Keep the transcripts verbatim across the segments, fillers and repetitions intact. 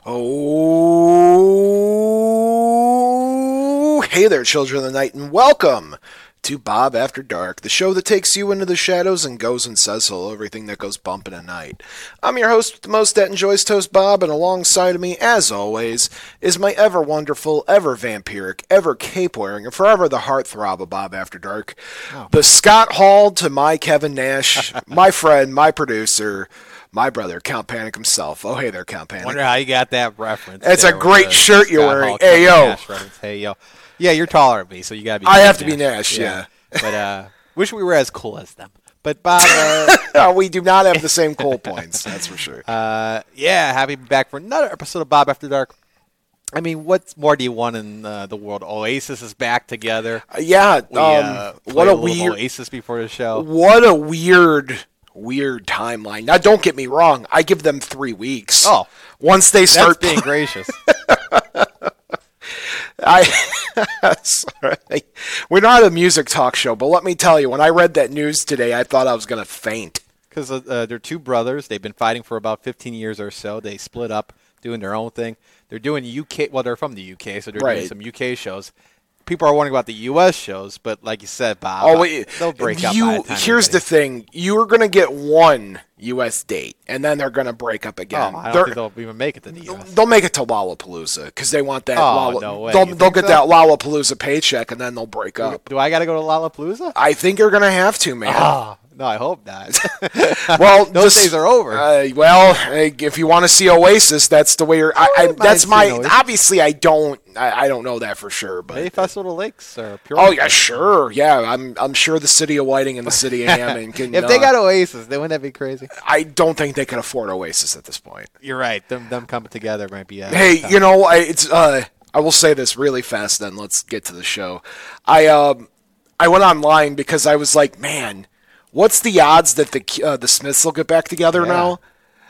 Oh, hey there, children of the night, and welcome to Bob After Dark, the show that takes you into the shadows and goes and says hello, everything that goes bumping at night. I'm your host with the most that enjoys toast, Bob, and alongside of me, as always, is my ever wonderful, ever vampiric, ever cape-wearing, and forever the heartthrob of Bob After Dark, oh. the Scott Hall to my Kevin Nash, my friend, my producer, my brother, Count Panic himself. Oh, hey there, Count Panic. Wonder how you got that reference. It's a great shirt you're Scott wearing. Hall, hey, yo. Hey, yo. Yeah, you're taller than me, so you got to be I have to Nash. be Nash, yeah. yeah. But uh, wish we were as cool as them. But, Bob. Uh, no, we do not have the same cool points, that's for sure. Uh, yeah, happy to be back for another episode of Bob After Dark. I mean, what more do you want in uh, the world? Oasis is back together. Uh, yeah. We, um, uh, what a, a weird Oasis before the show. What a weird. Weird timeline. Now, don't get me wrong. I give them three weeks. Oh, once they start that's being gracious. I sorry. We're not a music talk show, but let me tell you, when I read that news today, I thought I was going to faint. Because uh, uh, they're two brothers. They've been fighting for about fifteen years or so. They split up, doing their own thing. They're doing U K. Well, they're from the U K, so they're right. doing some U K shows. People are wondering about the U S shows, but like you said, Bob, oh, wait, they'll break up. You, by the time here's the thing: you are going to get one U S date, and then they're going to break up again. Oh, I don't they're, think they'll even make it to the U S. They'll make it to Lollapalooza because they want that. Oh, Lolla- no way. They'll, You they'll think get so? that Lollapalooza paycheck, and then they'll break up. Do I got to go to Lollapalooza? I think you're going to have to, man. Oh, no, I hope not. Well, those just, days are over. Uh, well, if you want to see Oasis, that's the way you're. I, I, that's my. Oasis. Obviously, I don't. I, I don't know that for sure, but Maybe Festival of Lakes or Pure. Oh yeah, sure, yeah. I'm. I'm sure the city of Whiting and the city of Hammond can. If uh, they got Oasis, then wouldn't that be crazy? I don't think they can afford Oasis at this point. You're right. Them, them coming together might be. Uh, Hey, tough. you know, I, it's. Uh, I will say this really fast. Then let's get to the show. I um, I went online because I was like, man. What's the odds that the uh, the Smiths will get back together yeah. now?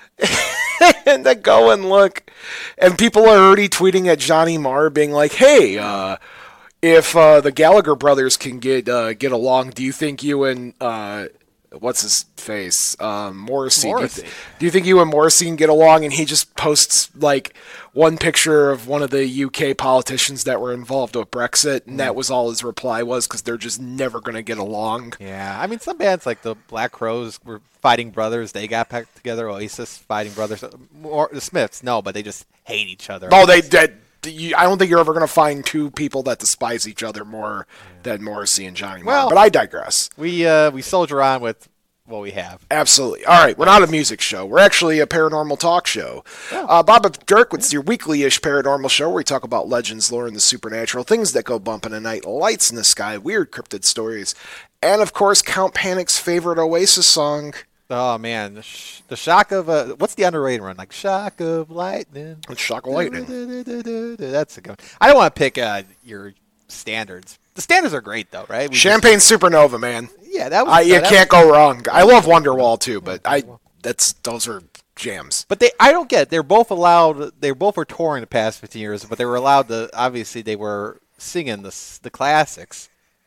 And then go and look, and people are already tweeting at Johnny Marr, being like, "Hey, uh, if uh, the Gallagher brothers can get uh, get along, do you think you and uh, what's his face, um, Morrissey? Morrissey. Do, you th- do you think you and Morrissey can get along?" And he just posts like one picture of one of the U K politicians that were involved with Brexit, and mm. that was all his reply was, because they're just never going to get along. Yeah, I mean, some bands like the Black Crowes were fighting brothers. They got back together. Oasis fighting brothers. More, the Smiths, no, but they just hate each other. Oh, they did. I don't think you're ever going to find two people that despise each other more yeah. than Morrissey and Johnny Marr. Well, but I digress. We uh, we soldier on with what we have. Absolutely. All right, we're not a music show. We're actually a paranormal talk show. Yeah. Uh, Bob After Dark, it's your weekly-ish paranormal show where we talk about legends, lore, and the supernatural, things that go bumping at night, lights in the sky, weird cryptid stories, and, of course, Count Panic's favorite Oasis song. Oh, man. The, sh- the shock of, uh, what's the underrated one? Like, shock of lightning. It's shock of lightning. That's a good one. I don't want to pick uh, your standards. The standards are great, though, right? We Champagne just, Supernova, man. Yeah, that was. Uh, you that can't was, go wrong. I love Wonderwall too, but I that's those are jams. But they, I don't get it. They're both allowed. They both were touring the past fifteen years, but they were allowed to. Obviously, they were singing the the classics.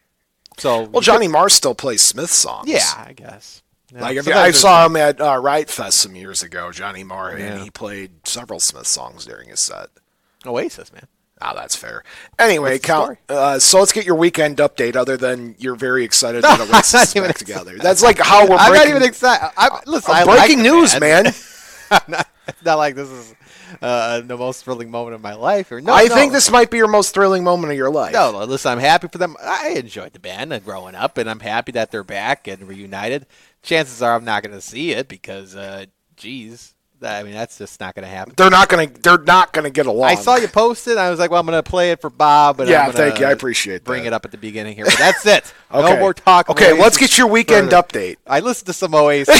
So well, Johnny Marr still plays Smith songs. Yeah, I guess. Yeah, like if, I saw him at uh, Riot Fest some years ago, Johnny Marr, yeah. and he played several Smith songs during his set. Oasis, man. Oh, that's fair. Anyway, Count, uh, so let's get your weekend update, other than you're very excited that Oasis is back excited. together. That's like how we're breaking... I'm not even excited. I'm, listen, uh, I breaking like news, man. not, it's not like this is uh, the most thrilling moment of my life. Or no, I no. think this might be your most thrilling moment of your life. No, listen, I'm happy for them. I enjoyed the band uh, growing up, and I'm happy that they're back and reunited. Chances are I'm not going to see it because, uh, geez... I mean, that's just not going to happen. They're not going to. They're not going to get along. I saw you post it. I was like, "Well, I'm going to play it for Bob." But yeah, I'm thank you. I appreciate bring that. it up at the beginning here. But that's it. Okay. No more talk. Okay, let's get your weekend further. update. I listened to some Oasis.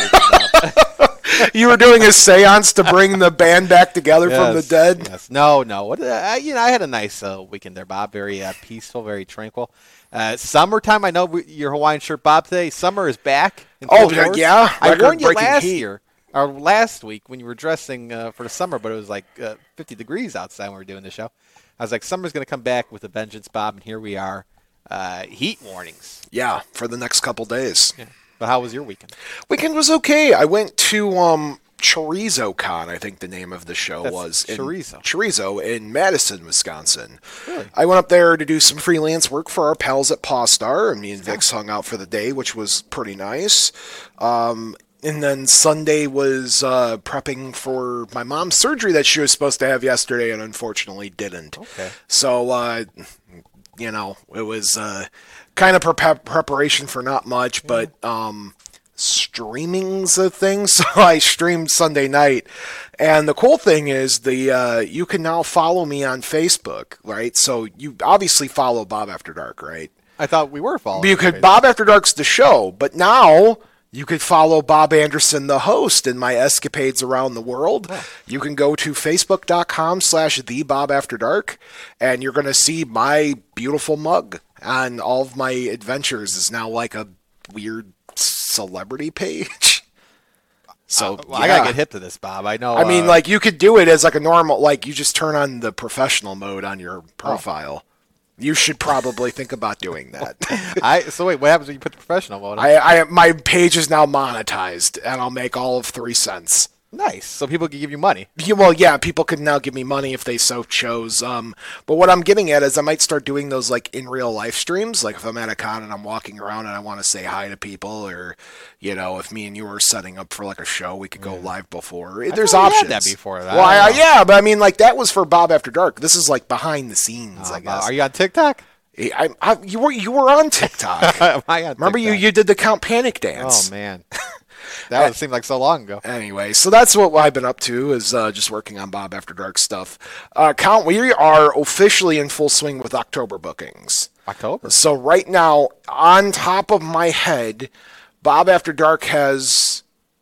You were doing a seance to bring the band back together yes, from the dead. Yes. No, no. What? Uh, you know, I had a nice uh, weekend there, Bob. Very uh, peaceful, very tranquil. Uh, summertime. I know we, your Hawaiian shirt, Bob. Today, summer is back. In oh force. yeah. I warned you last heat. year. Or last week when you were dressing uh, for the summer, but it was like uh, fifty degrees outside when we were doing the show. I was like, summer's going to come back with a vengeance, Bob, and here we are. Uh, heat warnings. Yeah, for the next couple days. Yeah. But how was your weekend? Weekend was okay. I went to um, Chorizo Con, I think the name of the show That's was. In, chorizo. Chorizo in Madison, Wisconsin. Really? I went up there to do some freelance work for our pals at Paw Star, and me and Vix hung out for the day, which was pretty nice. Um, and then Sunday was uh, prepping for my mom's surgery that she was supposed to have yesterday and unfortunately didn't. Okay. So, uh, you know, it was uh, kind of pre- preparation for not much, but... Um, streaming's a thing, so I streamed Sunday night. And the cool thing is the uh, you can now follow me on Facebook, right? So you obviously follow Bob After Dark, right? I thought we were following. You could Bob After Dark's the show, but now you could follow Bob Anderson, the host, in my escapades around the world. Oh. You can go to facebook.com slash the Bob After Dark, and you're going to see my beautiful mug. And all of my adventures is now like a weird celebrity page. So uh, well, yeah. I gotta get hip to this, Bob. I know. I mean, uh, like you could do it as like a normal, like you just turn on the professional mode on your profile. Oh. You should probably think about doing that. I so wait, what happens when you put the professional mode on? I, I my page is now monetized, and I'll make all of three cents. Nice. So people can give you money. Yeah, well, yeah, people could now give me money if they so chose. Um, but what I'm getting at is I might start doing those like in real life streams. Like if I'm at a con and I'm walking around and I want to say hi to people, or you know, if me and you were setting up for like a show, we could go live before. I There's thought we options. had that before. Well, I, I, yeah, but I mean, like that was for Bob After Dark. This is like behind the scenes, Oh, I guess. Are you on TikTok? I, I, you were you were on TikTok. Am I on Remember you TikTok? you did the Count Panic dance. Oh man, that was, seemed like so long ago. Anyway, so that's what I've been up to, is uh, just working on Bob After Dark stuff. Uh, Count, we are officially in full swing with October bookings. October. So right now, on top of my head, Bob After Dark has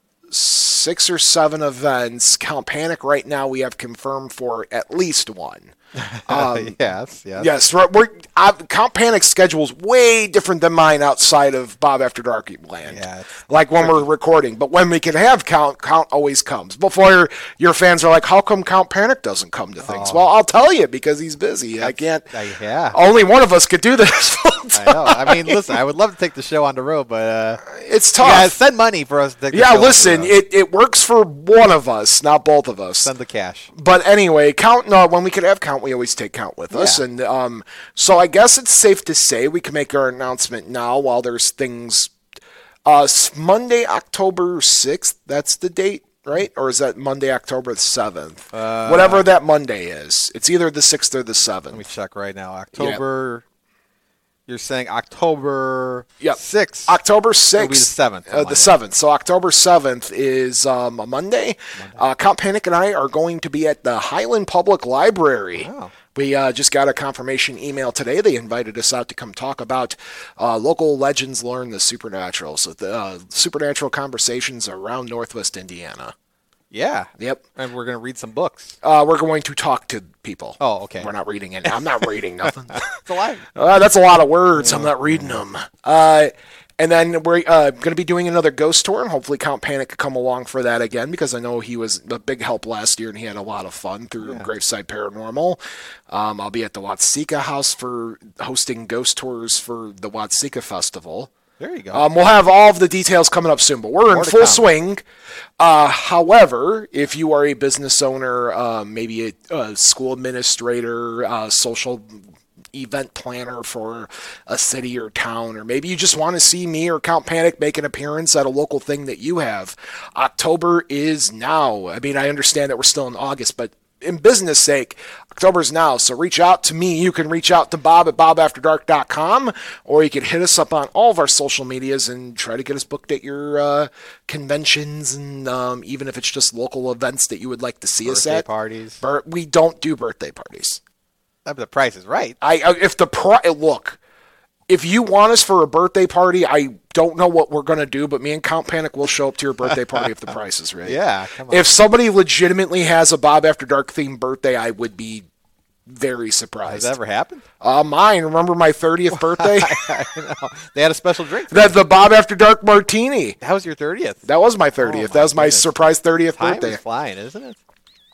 six or seven events. Count Panic right now we have confirmed for at least one. Um, yes, yes. Yes, we're, we're uh, Count Panic's schedule is way different than mine outside of Bob After Dark land. Yeah, it's like when we're recording, but when we can have Count, Count always comes. Before your, your fans are like, "How come Count Panic doesn't come to things?" Oh. Well, I'll tell you, because he's busy. I can't. Uh, yeah. Only one of us could do this full time. I know. I mean, listen, I would love to take the show on the road, but uh, It's tough. yeah, send money for us to take the Yeah, show on the listen, road. it, it works for one of us, not both of us. Send the cash. But anyway, Count. No, when we could have Count, we always take Count with us, Yeah. and um, so I guess it's safe to say we can make our announcement now while there's things. Uh, s- Monday, October sixth. That's the date, right? Or is that Monday, October seventh? Uh, Whatever that Monday is, it's either the sixth or the seventh. Let me check right now. October. You're saying October Yep. sixth. October It'll sixth. be the seventh. Uh, the seventh. So October seventh is um, a Monday. Monday. Uh, Count Panic and I are going to be at the Highland Public Library. Wow. We uh, just got a confirmation email today. They invited us out to come talk about uh, local legends, lore, and the supernatural. So the uh, supernatural conversations around Northwest Indiana. Yeah. Yep. And we're going to read some books. Uh, we're going to talk to people. Oh, okay. We're not reading any. I'm not reading nothing. It's a lot. Uh, that's a lot of words. I'm not reading them. Uh, and then we're uh, going to be doing another ghost tour, and hopefully Count Panic could come along for that again, because I know he was a big help last year, and he had a lot of fun through Yeah. Graveside Paranormal. Um, I'll be at the Watsika House for hosting ghost tours for the Watsika Festival. There you go. Um, we'll have all of the details coming up soon, but we're More in to full come. swing. Uh, however, if you are a business owner, uh, maybe a, a school administrator, uh, social event planner for a city or town, or maybe you just want to see me or Count Panic make an appearance at a local thing that you have, October is now. I mean, I understand that we're still in August, but in business sake, October's now. So reach out to me. You can reach out to Bob at bob after dark dot com, or you can hit us up on all of our social medias and try to get us booked at your uh, conventions, and um, even if it's just local events that you would like to see us Birthday at. parties. Bir- we don't do birthday parties. Uh, The price is right. I I- if the pri- look, if you want us for a birthday party, I don't know what we're gonna do, but me and Count Panic will show up to your birthday party if the price is right. Yeah. Come on. If somebody legitimately has a Bob After Dark themed birthday, I would be very Has surprised. that ever happened? Uh, mine. Remember my thirtieth birthday? I know. They had a special drink. the the Bob After Dark martini. That was your thirtieth. That was my thirtieth. Oh, my that was my goodness. surprise thirtieth Time birthday. is flying, isn't it?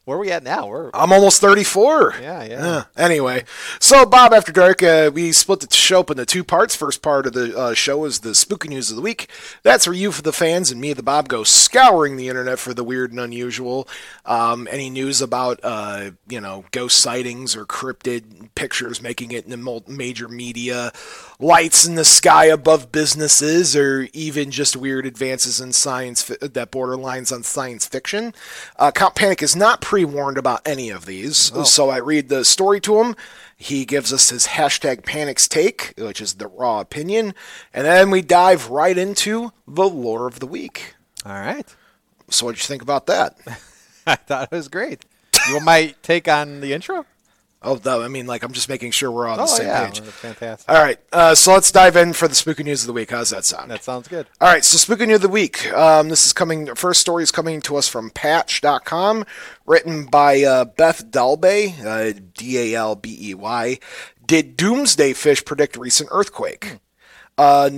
Where are we at now? We're I'm almost thirty-four. Yeah, yeah. Uh, anyway, so Bob After Dark, uh, we split the show up into two parts. First part of the uh, show is the spooky news of the week. That's where you, for the fans, and me, the Bob, go scouring the internet for the weird and unusual. Um, any news about, uh, you know, ghost sightings or cryptid pictures making it in the major media, lights in the sky above businesses, or even just weird advances in science fi- that borderlines on science fiction. Uh, Count Panic is not pre-warned about any of these, oh. so I read the story to him. He gives us his hashtag Panic's take, which is the raw opinion, and then we dive right into the lore of the week. All right. So what'd you think about that? I thought it was great. You want my take on the intro? Oh, no, I mean, like, I'm just making sure we're on oh, the same yeah. page. Fantastic. All right, uh, so let's dive in for the spooky news of the week. How's that sound? That sounds good. All right, so spooky news of the week. Um, this is coming. First story is coming to us from Patch dot com, written by uh, Beth Dalbey, uh, D A L B E Y. Did doomsday fish predict recent earthquake? Hmm. Uh,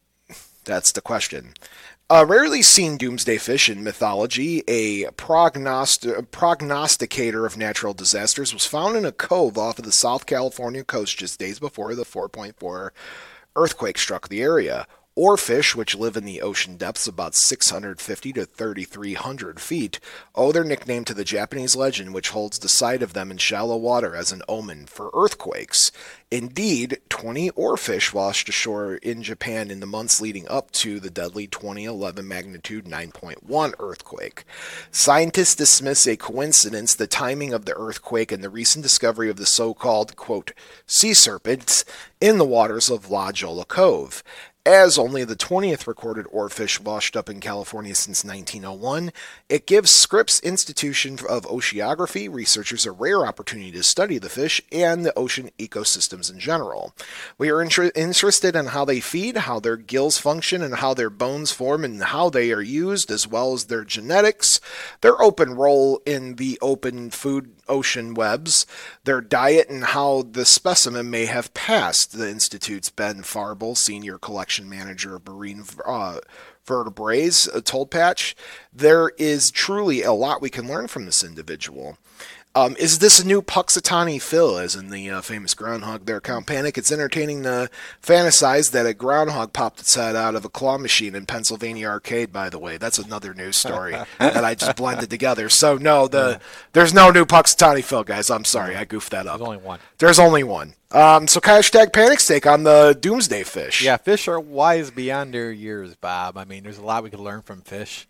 that's the question. A rarely seen doomsday fish in mythology, a prognost- prognosticator of natural disasters, was found in a cove off of the South California coast just days before the four point four earthquake struck the area. Oarfish, which live in the ocean depths about six hundred fifty to thirty-three hundred feet, owe their nickname to the Japanese legend which holds the sight of them in shallow water as an omen for earthquakes. Indeed, twenty oarfish washed ashore in Japan in the months leading up to the deadly twenty eleven magnitude nine point one earthquake. Scientists dismiss a coincidence the timing of the earthquake and the recent discovery of the so-called, quote, sea serpents in the waters of La Jolla Cove. As only the twentieth recorded oarfish washed up in California since nineteen oh one, it gives Scripps Institution of Oceanography researchers a rare opportunity to study the fish and the ocean ecosystems in general. We are inter- interested in how they feed, how their gills function, and how their bones form, and how they are used, as well as their genetics, their open role in the open food ocean webs, their diet, and how the specimen may have passed, the Institute's Ben Farble, senior collection manager of marine uh, vertebrates, told Patch. There is truly a lot we can learn from this individual. Um, is this a new Puxatani Phil, as in the uh, famous groundhog there, Count Panic? It's entertaining to fantasize that a groundhog popped its head out of a claw machine in Pennsylvania Arcade, by the way. That's another news story that I just blended together. So, no, the yeah. there's no new Puxatani Phil, guys. I'm sorry. I goofed that up. There's only one. There's only one. Um, so, hashtag Panic's take on the doomsday fish. Yeah, fish are wise beyond their years, Bob. I mean, there's a lot we can learn from fish.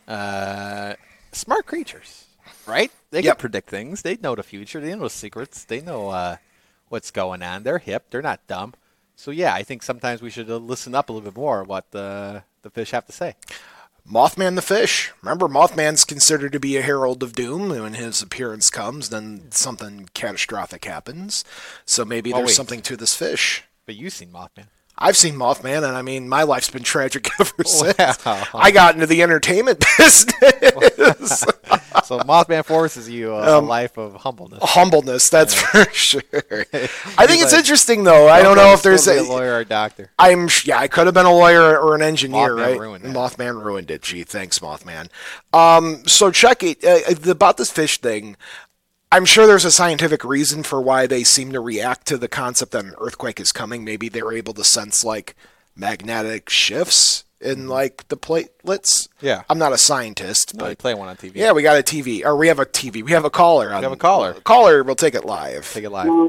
Uh, smart creatures. Right? They can yep. predict things. They know the future. They know secrets. They know uh, what's going on. They're hip. They're not dumb. So, yeah, I think sometimes we should uh, listen up a little bit more what the, the fish have to say. Mothman the fish. Remember, Mothman's considered to be a herald of doom. When his appearance comes, then something catastrophic happens. So maybe oh, there's wait. something to this fish. But you've seen Mothman. I've seen Mothman, and I mean, my life's been tragic ever since. Wow. I got into the entertainment business. So Mothman forces you a, um, a life of humbleness. Humbleness, that's yeah. for sure. I think it's like, interesting, though. I don't know if there's a, a lawyer or a doctor. I'm yeah, I could have been a lawyer or an engineer, Mothman right? Ruined it. Mothman ruined it. Gee, thanks, Mothman. Um, so check it uh, about this fish thing. I'm sure there's a scientific reason for why they seem to react to the concept that an earthquake is coming. Maybe they were able to sense like magnetic shifts in like the platelets. Yeah. I'm not a scientist, no, but you play one on T V. Yeah, we got a T V, or we have a T V. We have a caller. On, we have a caller. Caller, we'll take it live. Take it live.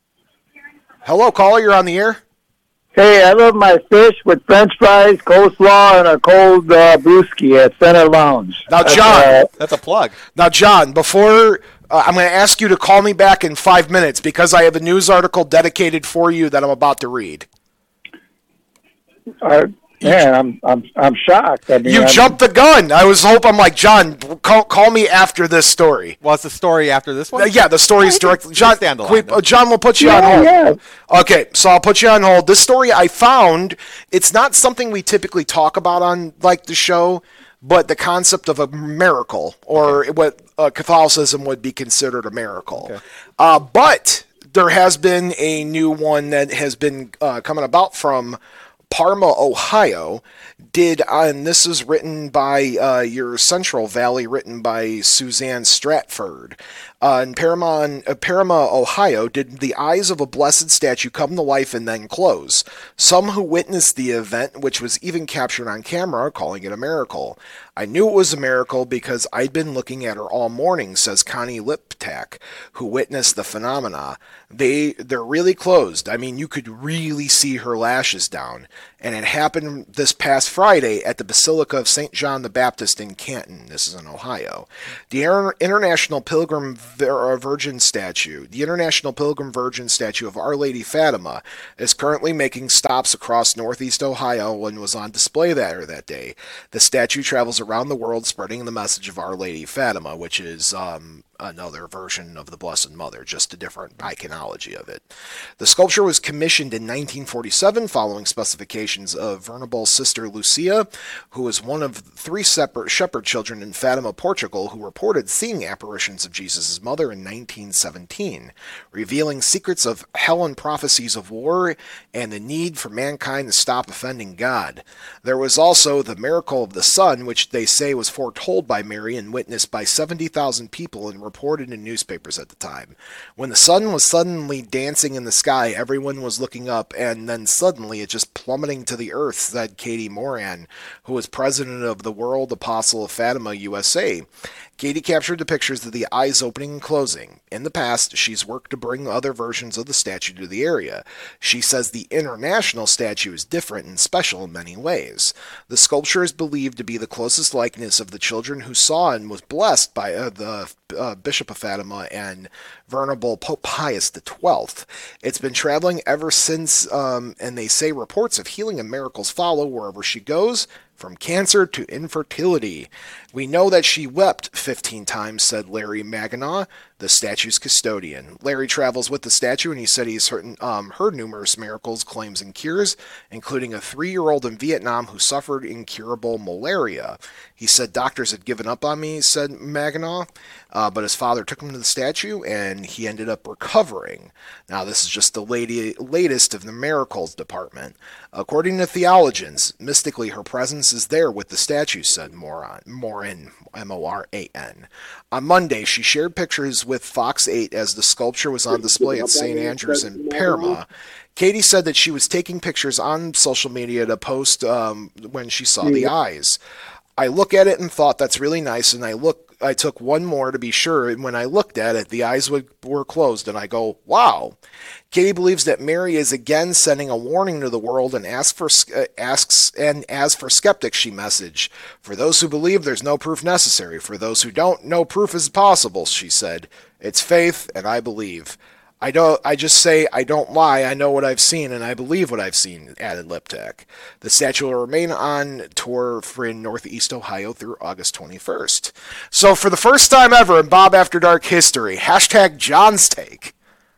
Hello, caller. You're on the air. Hey, I love my fish with French fries, coleslaw, and a cold uh, brewski at Center Lounge. Now, John, that's, uh, that's a plug. Now, John, before uh, I'm going to ask you to call me back in five minutes because I have a news article dedicated for you that I'm about to read. Uh, man, I'm I'm I'm shocked. I mean, you I'm, jumped the gun. I was hoping, I'm like, John, call, call me after this story. What's the story after this one? Uh, yeah, the story is directly. John, we, uh, John, we'll put you yeah, on hold. Yeah. Okay, so I'll put you on hold. This story I found, it's not something we typically talk about on like the show, but the concept of a miracle, or okay. what uh, Catholicism would be considered a miracle. Okay. Uh, but there has been a new one that has been uh, coming about from Parma, Ohio, did, uh, and this is written by uh, your Central Valley, written by Suzanne Stratford. Uh, in Parma, uh, Parma, Ohio, did the eyes of a blessed statue come to life and then close. Some who witnessed the event, which was even captured on camera, are calling it a miracle. I knew it was a miracle because I'd been looking at her all morning, says Connie Liptak, who witnessed the phenomena. They, they're really closed. I mean, you could really see her lashes down. And it happened this past Friday at the Basilica of Saint John the Baptist in Canton. This is in Ohio. The Inter- International Pilgrim Virgin Statue, the International Pilgrim Virgin Statue of Our Lady Fatima, is currently making stops across northeast Ohio and was on display there that day. The statue travels around the world spreading the message of Our Lady Fatima, which is um, another version of the Blessed Mother, just a different iconology of it. The sculpture was commissioned in nineteen forty-seven following specifications of Venerable Sister Lucia, who was one of three separate shepherd children in Fatima, Portugal, who reported seeing apparitions of Jesus' mother in nineteen seventeen, revealing secrets of hell and prophecies of war and the need for mankind to stop offending God. There was also the miracle of the sun, which they say was foretold by Mary and witnessed by seventy thousand people and reported in newspapers at the time. When the sun was suddenly dancing in the sky, everyone was looking up, and then suddenly it just plummeting to the earth, said Katie Moran, who was president of the World Apostle of Fatima, U S A. Katie captured the pictures of the eyes opening and closing. In the past, she's worked to bring other versions of the statue to the area. She says the international statue is different and special in many ways. The sculpture is believed to be the closest likeness of the children who saw and was blessed by uh, the uh, Bishop of Fatima and Venerable Pope Pius the twelfth. It's been traveling ever since, um, and they say reports of healing and miracles follow wherever she goes, from cancer to infertility. We know that she wept fifteen times, said Larry Maganaw, the statue's custodian. Larry travels with the statue, and he said he's heard, um, heard numerous miracles, claims, and cures, including a three-year-old in Vietnam who suffered incurable malaria. He said doctors had given up on me, said Maganaw, uh, but his father took him to the statue, and he ended up recovering. Now, this is just the lady, latest of the miracles department. According to theologians, mystically her presence is there with the statue, said Moran, Moran, M O R A N. On Monday, she shared pictures with Fox eight as the sculpture was on display at Saint Andrews in Parma. Katie said that she was taking pictures on social media to post um, when she saw the eyes. I look at it and thought that's really nice, and I look. I took one more to be sure, and when I looked at it, the eyes would, were closed, and I go, wow. Katie believes that Mary is again sending a warning to the world and asks for uh, asks and as for skeptics, she messaged, for those who believe, there's no proof necessary. For those who don't, no proof is possible, she said. It's faith, and I believe. I don't. I just say I don't lie. I know what I've seen, and I believe what I've seen, added Liptak. The statue will remain on tour for in Northeast Ohio through August twenty-first. So for the first time ever in Bob After Dark history, hashtag John's Take.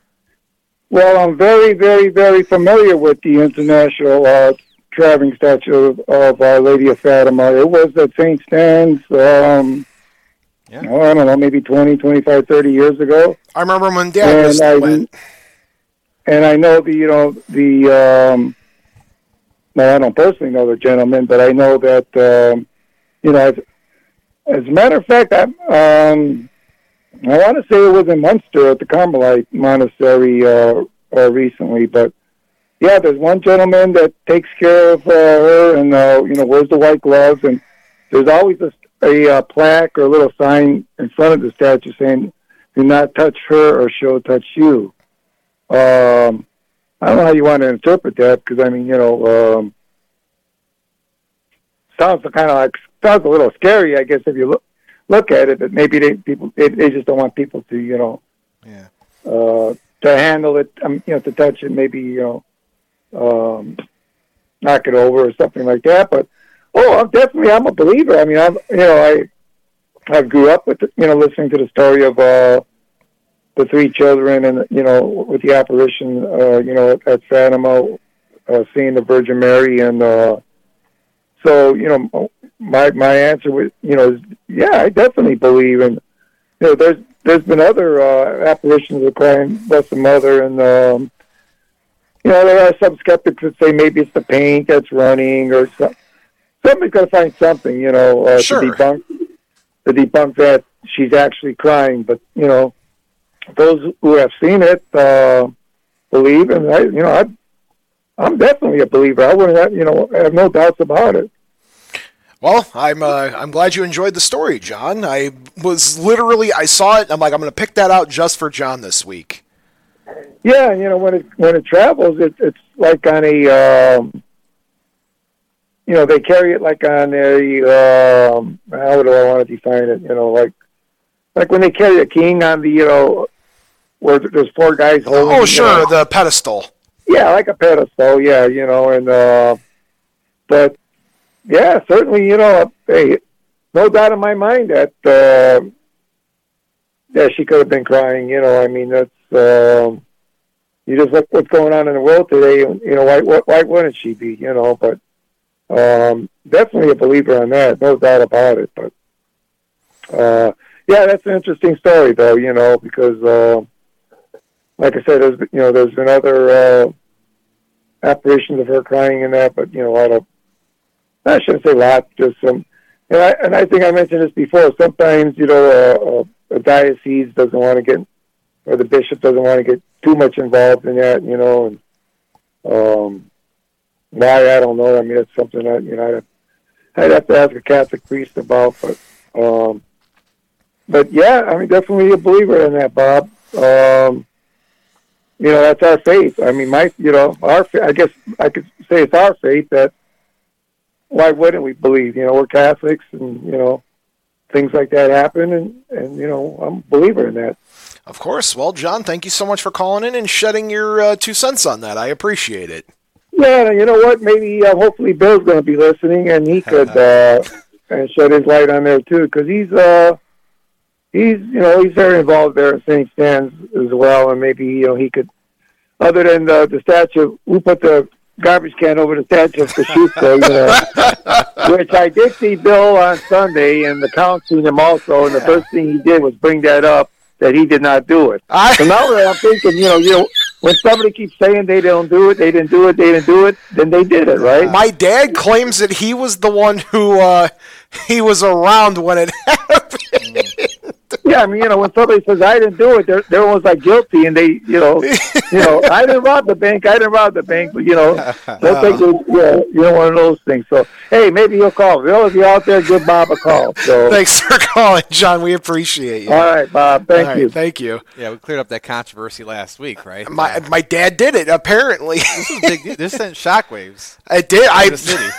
Well, I'm very, very, very familiar with the international uh, traveling statue of, of Our Lady of Fatima. It was at Saint Stan's, um, yeah. oh, I don't know, maybe twenty, twenty-five, thirty years ago. I remember when Dad was I, went. And I know the, you know, the, um, well, I don't personally know the gentleman, but I know that, um, you know, as, as a matter of fact, I, um, I want to say it was in Munster at the Carmelite Monastery uh, uh, recently, but yeah, there's one gentleman that takes care of uh, her and, uh, you know, wears the white gloves, and there's always a, a uh, plaque or a little sign in front of the statue saying, do not touch her or she'll touch you. Um, I don't know how you want to interpret that, because, I mean, you know, um, sounds kind of like, sounds a little scary, I guess, if you look look at it, but maybe they people they, they just don't want people to, you know, yeah, uh, to handle it, um, you know, to touch it, maybe, you know, um, knock it over or something like that. But oh, I'm definitely I'm a believer. I mean, I'm you know I I grew up with you know listening to the story of uh, the three children and you know with the apparition uh, you know at, at Fatima, uh, seeing the Virgin Mary, and uh, so you know. My my answer was, you know, is, yeah, I definitely believe in, you know, there's there's been other uh, apparitions of the Crying Blessed Mother, and um, you know, there are some skeptics that say maybe it's the paint that's running or some, somebody's got to find something, you know, uh, sure. to debunk to debunk that she's actually crying. But you know, those who have seen it uh, believe, and I, you know, I, I'm definitely a believer. I wouldn't, have, you know, I have no doubts about it. Well, I'm uh, I'm glad you enjoyed the story, John. I was literally I saw it. And I'm like, I'm going to pick that out just for John this week. Yeah, you know, when it when it travels, it, it's like on a, um, you know, they carry it like on a, um, how do I want to define it? You know, like like when they carry a king on the, you know, where there's four guys holding. Oh, sure, you know, the pedestal. Yeah, like a pedestal. Yeah, you know, and uh, but yeah, certainly, you know, hey, no doubt in my mind that uh, yeah, she could have been crying. You know, I mean, that's. Um, you just look what's going on in the world today. You know, why why wouldn't she be? You know, but um, definitely a believer on that, no doubt about it. But uh, yeah, that's an interesting story, though. You know, because uh, like I said, there's you know there's been other uh, apparitions of her crying in that, but you know, a lot of I shouldn't say a lot, just some. And I and I think I mentioned this before. Sometimes you know a, a, a diocese doesn't want to get, or the bishop doesn't want to get too much involved in that, you know, and um, why, I don't know. I mean, it's something that, you know, I'd, I'd have to ask a Catholic priest about, but, um, but yeah, I mean, definitely a believer in that, Bob. Um, you know, that's our faith. I mean, my, you know, our, I guess I could say it's our faith that why wouldn't we believe? You know, we're Catholics and, you know, things like that happen, and, and you know, I'm a believer in that. Of course. Well, John, thank you so much for calling in and shedding your uh, two cents on that. I appreciate it. Yeah, you know what? Maybe, uh, hopefully, Bill's going to be listening, and he could uh, and shed his light on there too, because he's, uh, he's, you know, he's very involved there at Saint Stan's as well, and maybe, you know, he could, other than the, the statue, we put the garbage can over the statue of Kosciuszko, you know, which I did see Bill on Sunday, and the count seen him also, and the first thing he did was bring that up, that he did not do it. I, so now that I'm thinking, you know, you know, when somebody keeps saying they don't do it, they didn't do it, they didn't do it, then they did it, right? My dad claims that he was the one who, uh, he was around when it happened. Yeah, I mean, you know, when somebody says I didn't do it, they're they're almost like guilty, and they, you know, you know, I didn't rob the bank, I didn't rob the bank, but you know, don't think it, yeah, you know, one of those things. So, hey, maybe you'll call. Bill, if you're out there, give Bob a call. So, thanks for calling, John. We appreciate you. All right, Bob. Thank right, you. Thank you. Yeah, we cleared up that controversy last week, right? My my dad did it. Apparently, this is big. This sent shockwaves. I did. I. The city.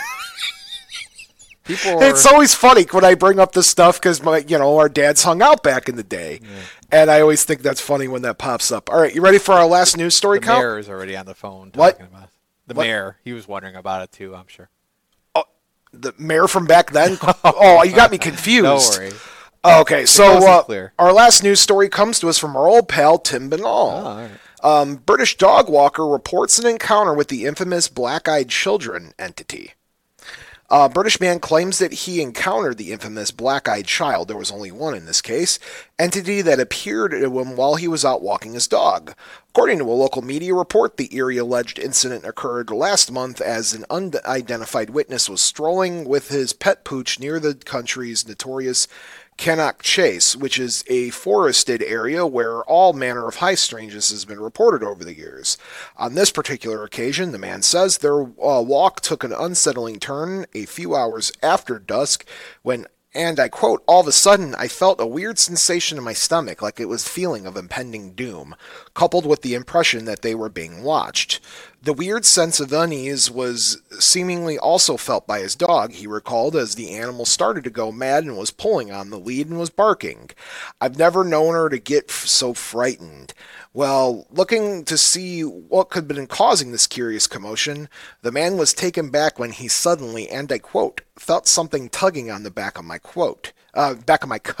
People it's are, always funny when I bring up this stuff because my, you know, our dads hung out back in the day, yeah. And I always think that's funny when that pops up. All right, you ready for our last news story? The Count? mayor is already on the phone what? talking about it. The what? mayor, he was wondering about it too. I'm sure. Oh, the mayor from back then. Oh, you got me confused. No worry. Okay, so uh, our last news story comes to us from our old pal Tim Binnall. Oh, all right. Um, British dog walker reports an encounter with the infamous Black-Eyed Children entity. A British man claims that he encountered the infamous black-eyed child, there was only one in this case, entity that appeared to him while he was out walking his dog. According to a local media report, the eerie alleged incident occurred last month as an unidentified witness was strolling with his pet pooch near the country's notorious Cannock Chase, which is a forested area where all manner of high strangeness has been reported over the years. On this particular occasion, the man says their uh, walk took an unsettling turn a few hours after dusk when, and I quote, all of a sudden I felt a weird sensation in my stomach like it was feeling of impending doom, coupled with the impression that they were being watched. The weird sense of unease was seemingly also felt by his dog, he recalled, as the animal started to go mad and was pulling on the lead and was barking. I've never known her to get f- so frightened. Well, looking to see what could have been causing this curious commotion, the man was taken back when he suddenly, and I quote, felt something tugging on the back of my quote, uh, back of my coat.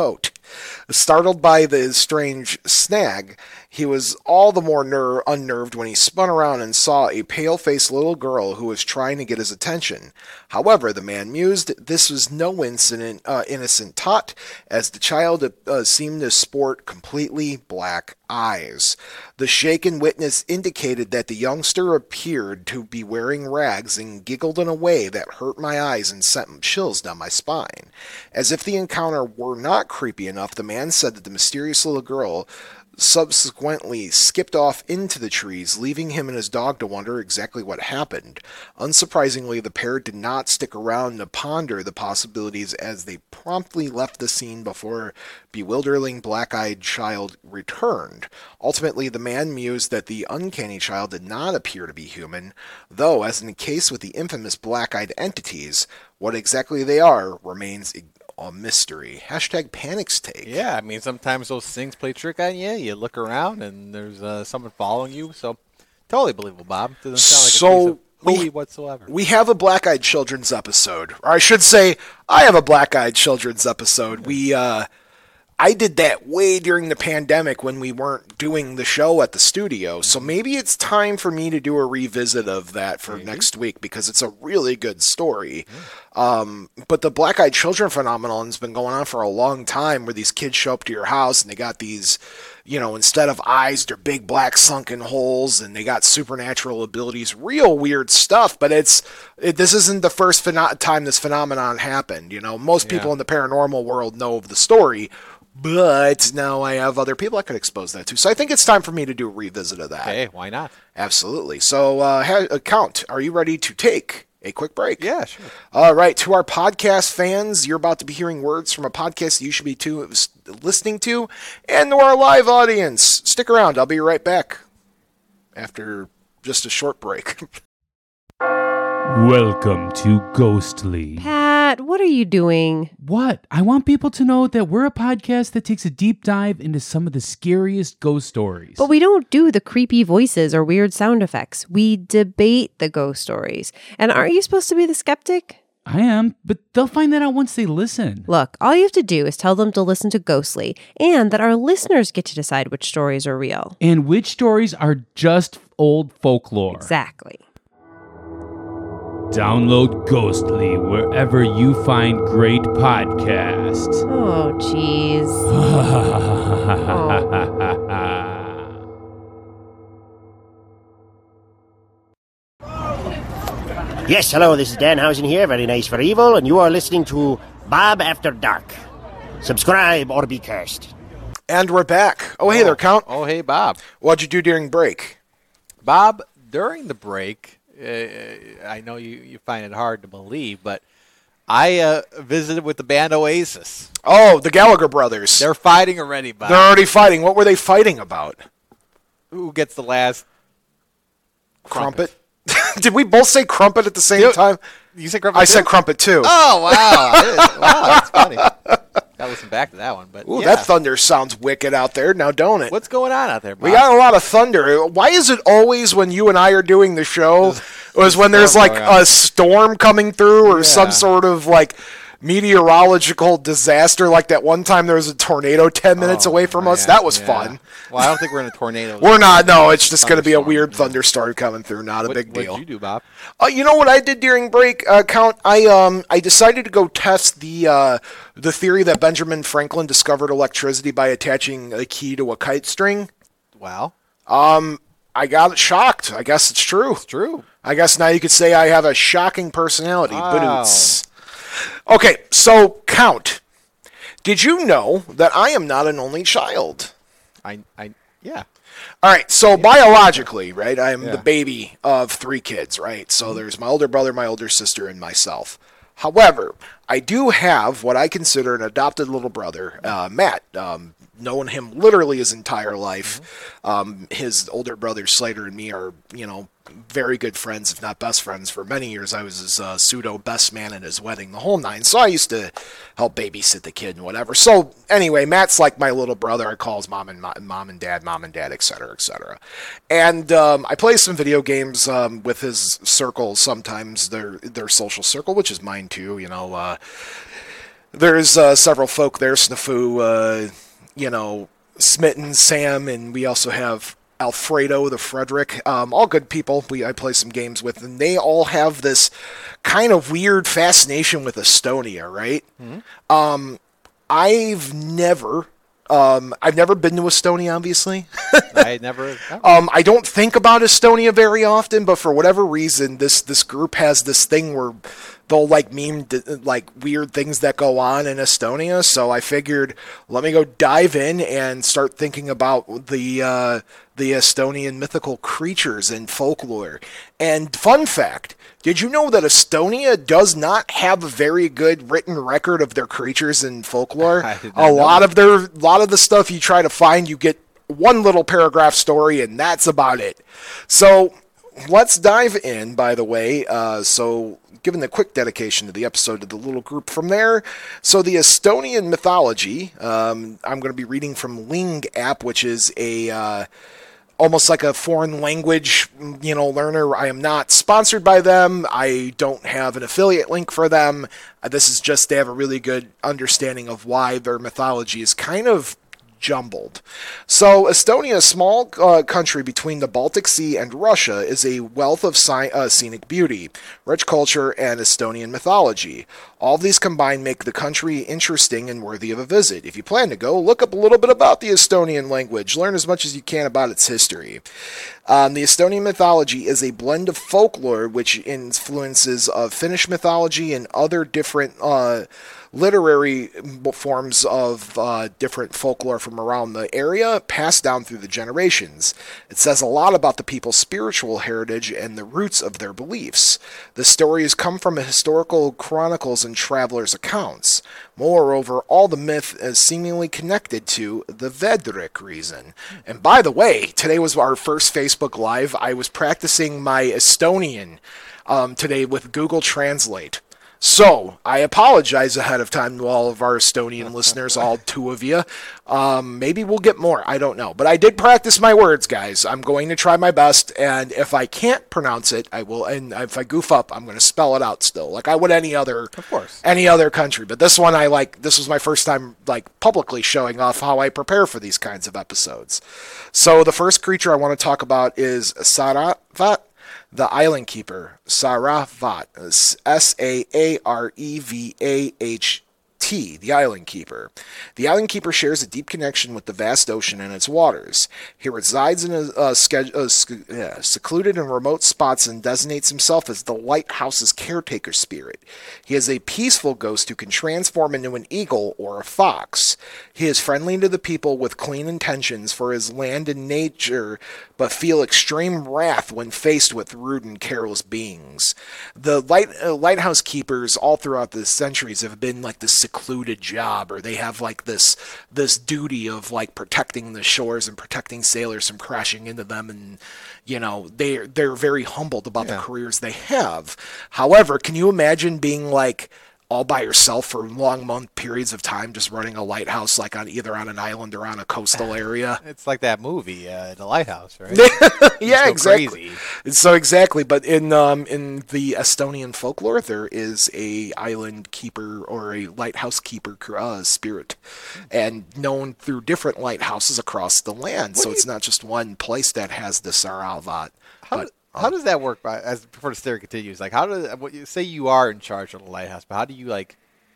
Startled by the strange snag, he was all the more ner- unnerved when he spun around and saw a pale-faced little girl who was trying to get his attention. However, the man mused, this was no incident, uh, innocent tot, as the child uh, seemed to sport completely black eyes. The shaken witness indicated that the youngster appeared to be wearing rags and giggled in a way that hurt my eyes and sent chills down my spine. As if the encounter were not creepy enough, the man said that the mysterious little girl subsequently skipped off into the trees, leaving him and his dog to wonder exactly what happened. Unsurprisingly, the pair did not stick around to ponder the possibilities as they promptly left the scene before bewildering black-eyed child returned. Ultimately, the man mused that the uncanny child did not appear to be human, though, as in the case with the infamous black-eyed entities, what exactly they are remains a mystery. Hashtag Panic's Take. Yeah, I mean, sometimes those things play trick on you. You look around and there's uh, someone following you. So, totally believable, Bob. Doesn't sound like so a piece of we, hooey whatsoever. We have a Black-Eyed Children's episode. Or I should say, I have a Black-Eyed Children's episode. We, uh... I did that way during the pandemic when we weren't doing the show at the studio. So maybe it's time for me to do a revisit of that for maybe. next week because it's a really good story. Yeah. Um, but the Black-Eyed Children phenomenon has been going on for a long time where these kids show up to your house and they got these, you know, instead of eyes, they're big black sunken holes and they got supernatural abilities, real weird stuff. But it's it, this isn't the first pheno- time this phenomenon happened. You know, most yeah. people in the paranormal world know of the story. But now I have other people I could expose that to. So I think it's time for me to do a revisit of that. Okay, why not? Absolutely. So, uh, ha- Count, are you ready to take a quick break? Yeah, sure. All right. To our podcast fans, you're about to be hearing words from a podcast you should be to, listening to. And to our live audience, stick around. I'll be right back after just a short break. Welcome to Ghostly. Pat, what are you doing? What? I want people to know that we're a podcast that takes a deep dive into some of the scariest ghost stories. But we don't do the creepy voices or weird sound effects. We debate the ghost stories. And aren't you supposed to be the skeptic? I am, but they'll find that out once they listen. Look, all you have to do is tell them to listen to Ghostly, and that our listeners get to decide which stories are real. And which stories are just old folklore. Exactly. Download Ghostly wherever you find great podcasts. Oh, jeez. oh. Yes, hello, this is Danhausen here, very nice for evil, and you are listening to Bob After Dark. Subscribe or be cursed. And we're back. Oh, hey oh. there, Count. Oh, hey, Bob. What'd you do during break? Bob, during the break... Uh, I know you, you find it hard to believe, but I uh, visited with the band Oasis. Oh, the Gallagher brothers. They're fighting already, Bob. They're already fighting. What were they fighting about? Who gets the last crumpet? crumpet? Did we both say crumpet at the same you, time? You said crumpet I too? said crumpet too. Oh, wow. Wow, that's funny. Gotta listen back to that one. But Ooh, yeah. that thunder sounds wicked out there, now don't it? What's going on out there, Bob? We got a lot of thunder. Why is it always when you and I are doing the show, was when there's like a storm coming through or yeah. some sort of like meteorological disaster? Like that one time there was a tornado ten minutes oh, away from man. us. That was yeah. fun. Well, I don't think we're in a tornado. We're not. No, it's just going to be a weird thunderstorm coming through. Not a what, big deal. What did you do, Bob? Uh, you know what I did during break, uh, Count? I um I decided to go test the uh, the theory that Benjamin Franklin discovered electricity by attaching a key to a kite string. Wow. Um, I got shocked. I guess it's true. It's true. I guess now you could say I have a shocking personality. Wow. But okay, so Count, did you know that I am not an only child? I, I, yeah. All right, so yeah. biologically, right, I am yeah. the baby of three kids, right? So mm-hmm. there's my older brother, my older sister, and myself. However, I do have what I consider an adopted little brother, uh, Matt. Um, known him literally his entire life. Mm-hmm. Um, his older brother Slater and me are, you know, very good friends, if not best friends. For many years, I was his uh, pseudo best man at his wedding, the whole nine. So I used to help babysit the kid and whatever. So anyway, Matt's like my little brother. I call his mom and mom and dad, mom and dad, et cetera, et cetera. And um, I play some video games um, with his circle. Sometimes their their social circle, which is mine too. You know. Uh, there's uh, several folk there, Snafu, uh, you know, Smitten, Sam, and we also have Alfredo, the Frederick, um, all good people we I play some games with, and they all have this kind of weird fascination with Estonia, right? Mm-hmm. Um, I've never... Um, I've never been to Estonia, obviously. I never. never. Um, I don't think about Estonia very often, but for whatever reason, this this group has this thing where they'll like meme like weird things that go on in Estonia. So I figured, let me go dive in and start thinking about the uh, the Estonian mythical creatures and folklore. And fun fact. Did you know that Estonia does not have a very good written record of their creatures and folklore? A lot of their, lot of the stuff you try to find, you get one little paragraph story, and that's about it. So let's dive in. By the way, uh, so given the quick dedication to the episode to the little group from there. So the Estonian mythology. Um, I'm going to be reading from Ling app, which is a. Uh, almost like a foreign language, you know, learner. I am not sponsored by them. I don't have an affiliate link for them. Uh, this is just they have a really good understanding of why their mythology is kind of jumbled. So Estonia, a small uh, country between the Baltic Sea and Russia, is a wealth of sci- uh, scenic beauty, rich culture, and Estonian mythology. All of these combined make the country interesting and worthy of a visit. If you plan to go, look up a little bit about the Estonian language. Learn as much as you can about its history. Um, the Estonian mythology is a blend of folklore which influences of Finnish mythology and other different uh, literary forms of uh, different folklore from around the area, passed down through the generations. It says a lot about the people's spiritual heritage and the roots of their beliefs. The stories come from historical chronicles and travelers' accounts. Moreover, all the myth is seemingly connected to the Vedrik reason. And by the way, today was our first Facebook Live. I was practicing my Estonian um, today with Google Translate. So, I apologize ahead of time to all of our Estonian listeners, all two of you. Um, maybe we'll get more, I don't know. But I did practice my words, guys. I'm going to try my best, and if I can't pronounce it, I will, and if I goof up, I'm going to spell it out still, like I would any other, of course, any other country. But this one, I like, this was my first time, like, publicly showing off how I prepare for these kinds of episodes. So, the first creature I want to talk about is Saaravat, the Island Keeper, Saaravat, S A A R E V A H T, the Island Keeper. The Island Keeper shares a deep connection with the vast ocean and its waters. He resides in a, a, ske- a sc- uh, secluded and remote spots and designates himself as the lighthouse's caretaker spirit. He is a peaceful ghost who can transform into an eagle or a fox. He is friendly to the people with clean intentions for his land and nature, but feel extreme wrath when faced with rude and careless beings. The light, uh, lighthouse keepers all throughout the centuries have been like this secluded job, or they have like this this duty of like protecting the shores and protecting sailors from crashing into them, and you know they they're very humbled about yeah. the careers they have. However, can you imagine being like all by yourself for long month periods of time, just running a lighthouse, like on either on an island or on a coastal area? It's like that movie, uh, The Lighthouse, right? yeah, so exactly. Crazy. So exactly, but in um, in the Estonian folklore, there is a island keeper or a lighthouse keeper uh, spirit, and known through different lighthouses across the land. What so it's you... not just one place that has the Saaravat. How but, How does that work? By, as before the story continues, like how does what you say you are in charge of the lighthouse, but how do you like?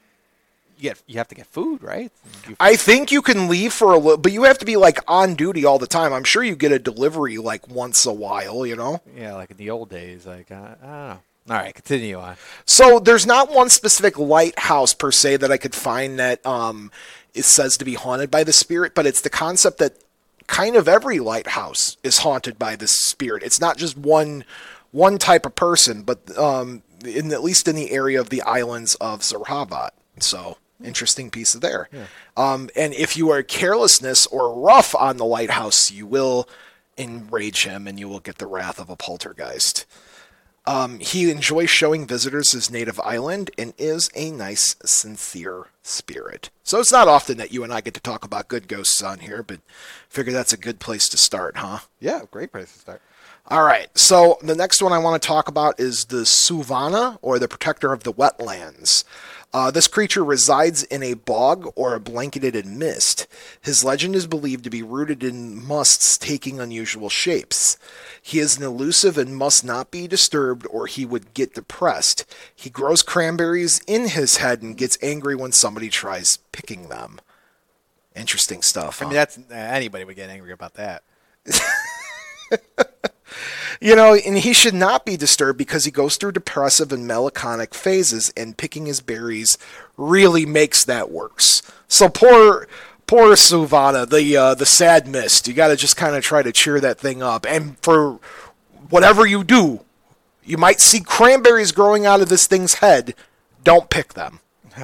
You get you have to get food, right? You, I think you can leave for a little, but you have to be like on duty all the time. I'm sure you get a delivery like once a while, you know? Yeah, like in the old days, like uh, I don't know. All right, continue on. So there's not one specific lighthouse per se that I could find that um is says to be haunted by the spirit, but it's the concept that kind of every lighthouse is haunted by this spirit. It's not just one one type of person, but um, in at least in the area of the islands of Saaravat. So, interesting piece of there. Yeah. Um, and if you are carelessness or rough on the lighthouse, you will enrage him and you will get the wrath of a poltergeist. Um, he enjoys showing visitors his native island and is a nice, sincere spirit. So it's not often that you and I get to talk about good ghosts on here, but figure that's a good place to start, huh? Yeah, great place to start. All right, so the next one I want to talk about is the Suvana, or the Protector of the Wetlands. Uh, this creature resides in a bog or a blanketed mist. His legend is believed to be rooted in musts taking unusual shapes. He is an elusive and must not be disturbed or he would get depressed. He grows cranberries in his head and gets angry when somebody tries picking them. Interesting stuff. I Huh? mean, that's uh, anybody would get angry about that. You know, and he should not be disturbed because he goes through depressive and melancholic phases, and picking his berries really makes that worse. So poor, poor Suvana, the uh, the sad mist. You got to just kind of try to cheer that thing up. And for whatever you do, you might see cranberries growing out of this thing's head. Don't pick them.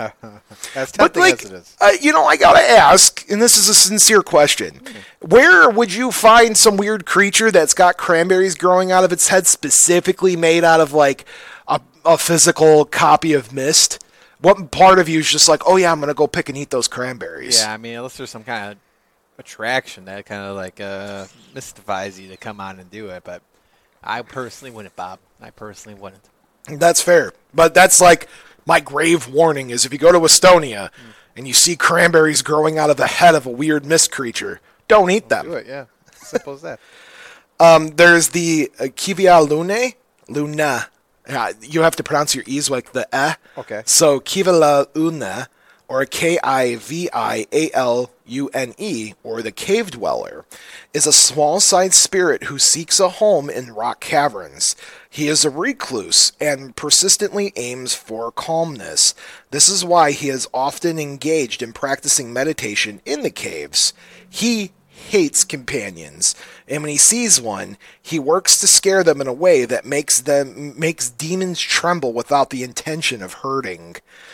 As But tempting like, as it is. uh, you know, I gotta ask, and this is a sincere question: where would you find some weird creature that's got cranberries growing out of its head, specifically made out of like a, a physical copy of Myst? What part of you is just like, oh yeah, I'm gonna go pick and eat those cranberries? Yeah, I mean, unless there's some kind of attraction that kind of like uh, mystifies you to come on and do it. But I personally wouldn't, Bob. I personally wouldn't. That's fair, but that's like my grave warning is if you go to Estonia and you see cranberries growing out of the head of a weird mist creature, don't eat them. Do it, yeah. Simple as that. Um, there's the uh, Kivia Lune, Luna. Uh, you have to pronounce your e's like the eh. Okay. So Kivia Lune, or K I V I A L U N E, or the Cave Dweller, is a small-sized spirit who seeks a home in rock caverns. He is a recluse and persistently aims for calmness. This is why he is often engaged in practicing meditation in the caves. He hates companions, and when he sees one, he works to scare them in a way that makes them makes demons tremble without the intention of hurting.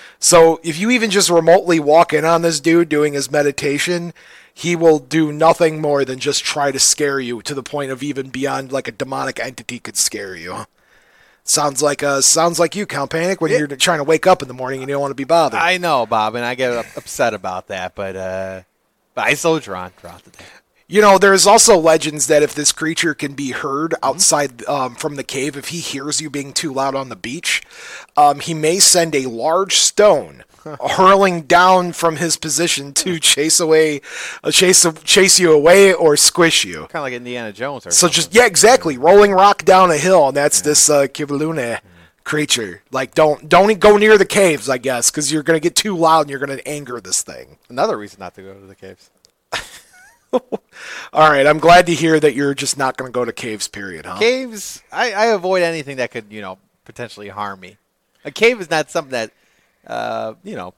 So if you even just remotely walk in on this dude doing his meditation, he will do nothing more than just try to scare you to the point of even beyond like a demonic entity could scare you. Sounds like uh sounds like you, Count Panic, when you're trying to wake up in the morning and you don't want to be bothered. I know, Bob, and I get upset about that, but uh, but I so drawn drawn to that. You know, there's also legends that if this creature can be heard outside um, from the cave, if he hears you being too loud on the beach, um, he may send a large stone hurling down from his position to chase away, uh, chase chase you away or squish you. Kind of like Indiana Jones. Or So something. just yeah, exactly, rolling rock down a hill, and that's this uh, Kivalune creature. Like, don't don't go near the caves, I guess, because you're gonna get too loud and you're gonna anger this thing. Another reason not to go to the caves. All right, I'm glad to hear that you're just not going to go to caves, period, huh? Caves, I, I avoid anything that could, you know, potentially harm me. A cave is not something that, uh, you know,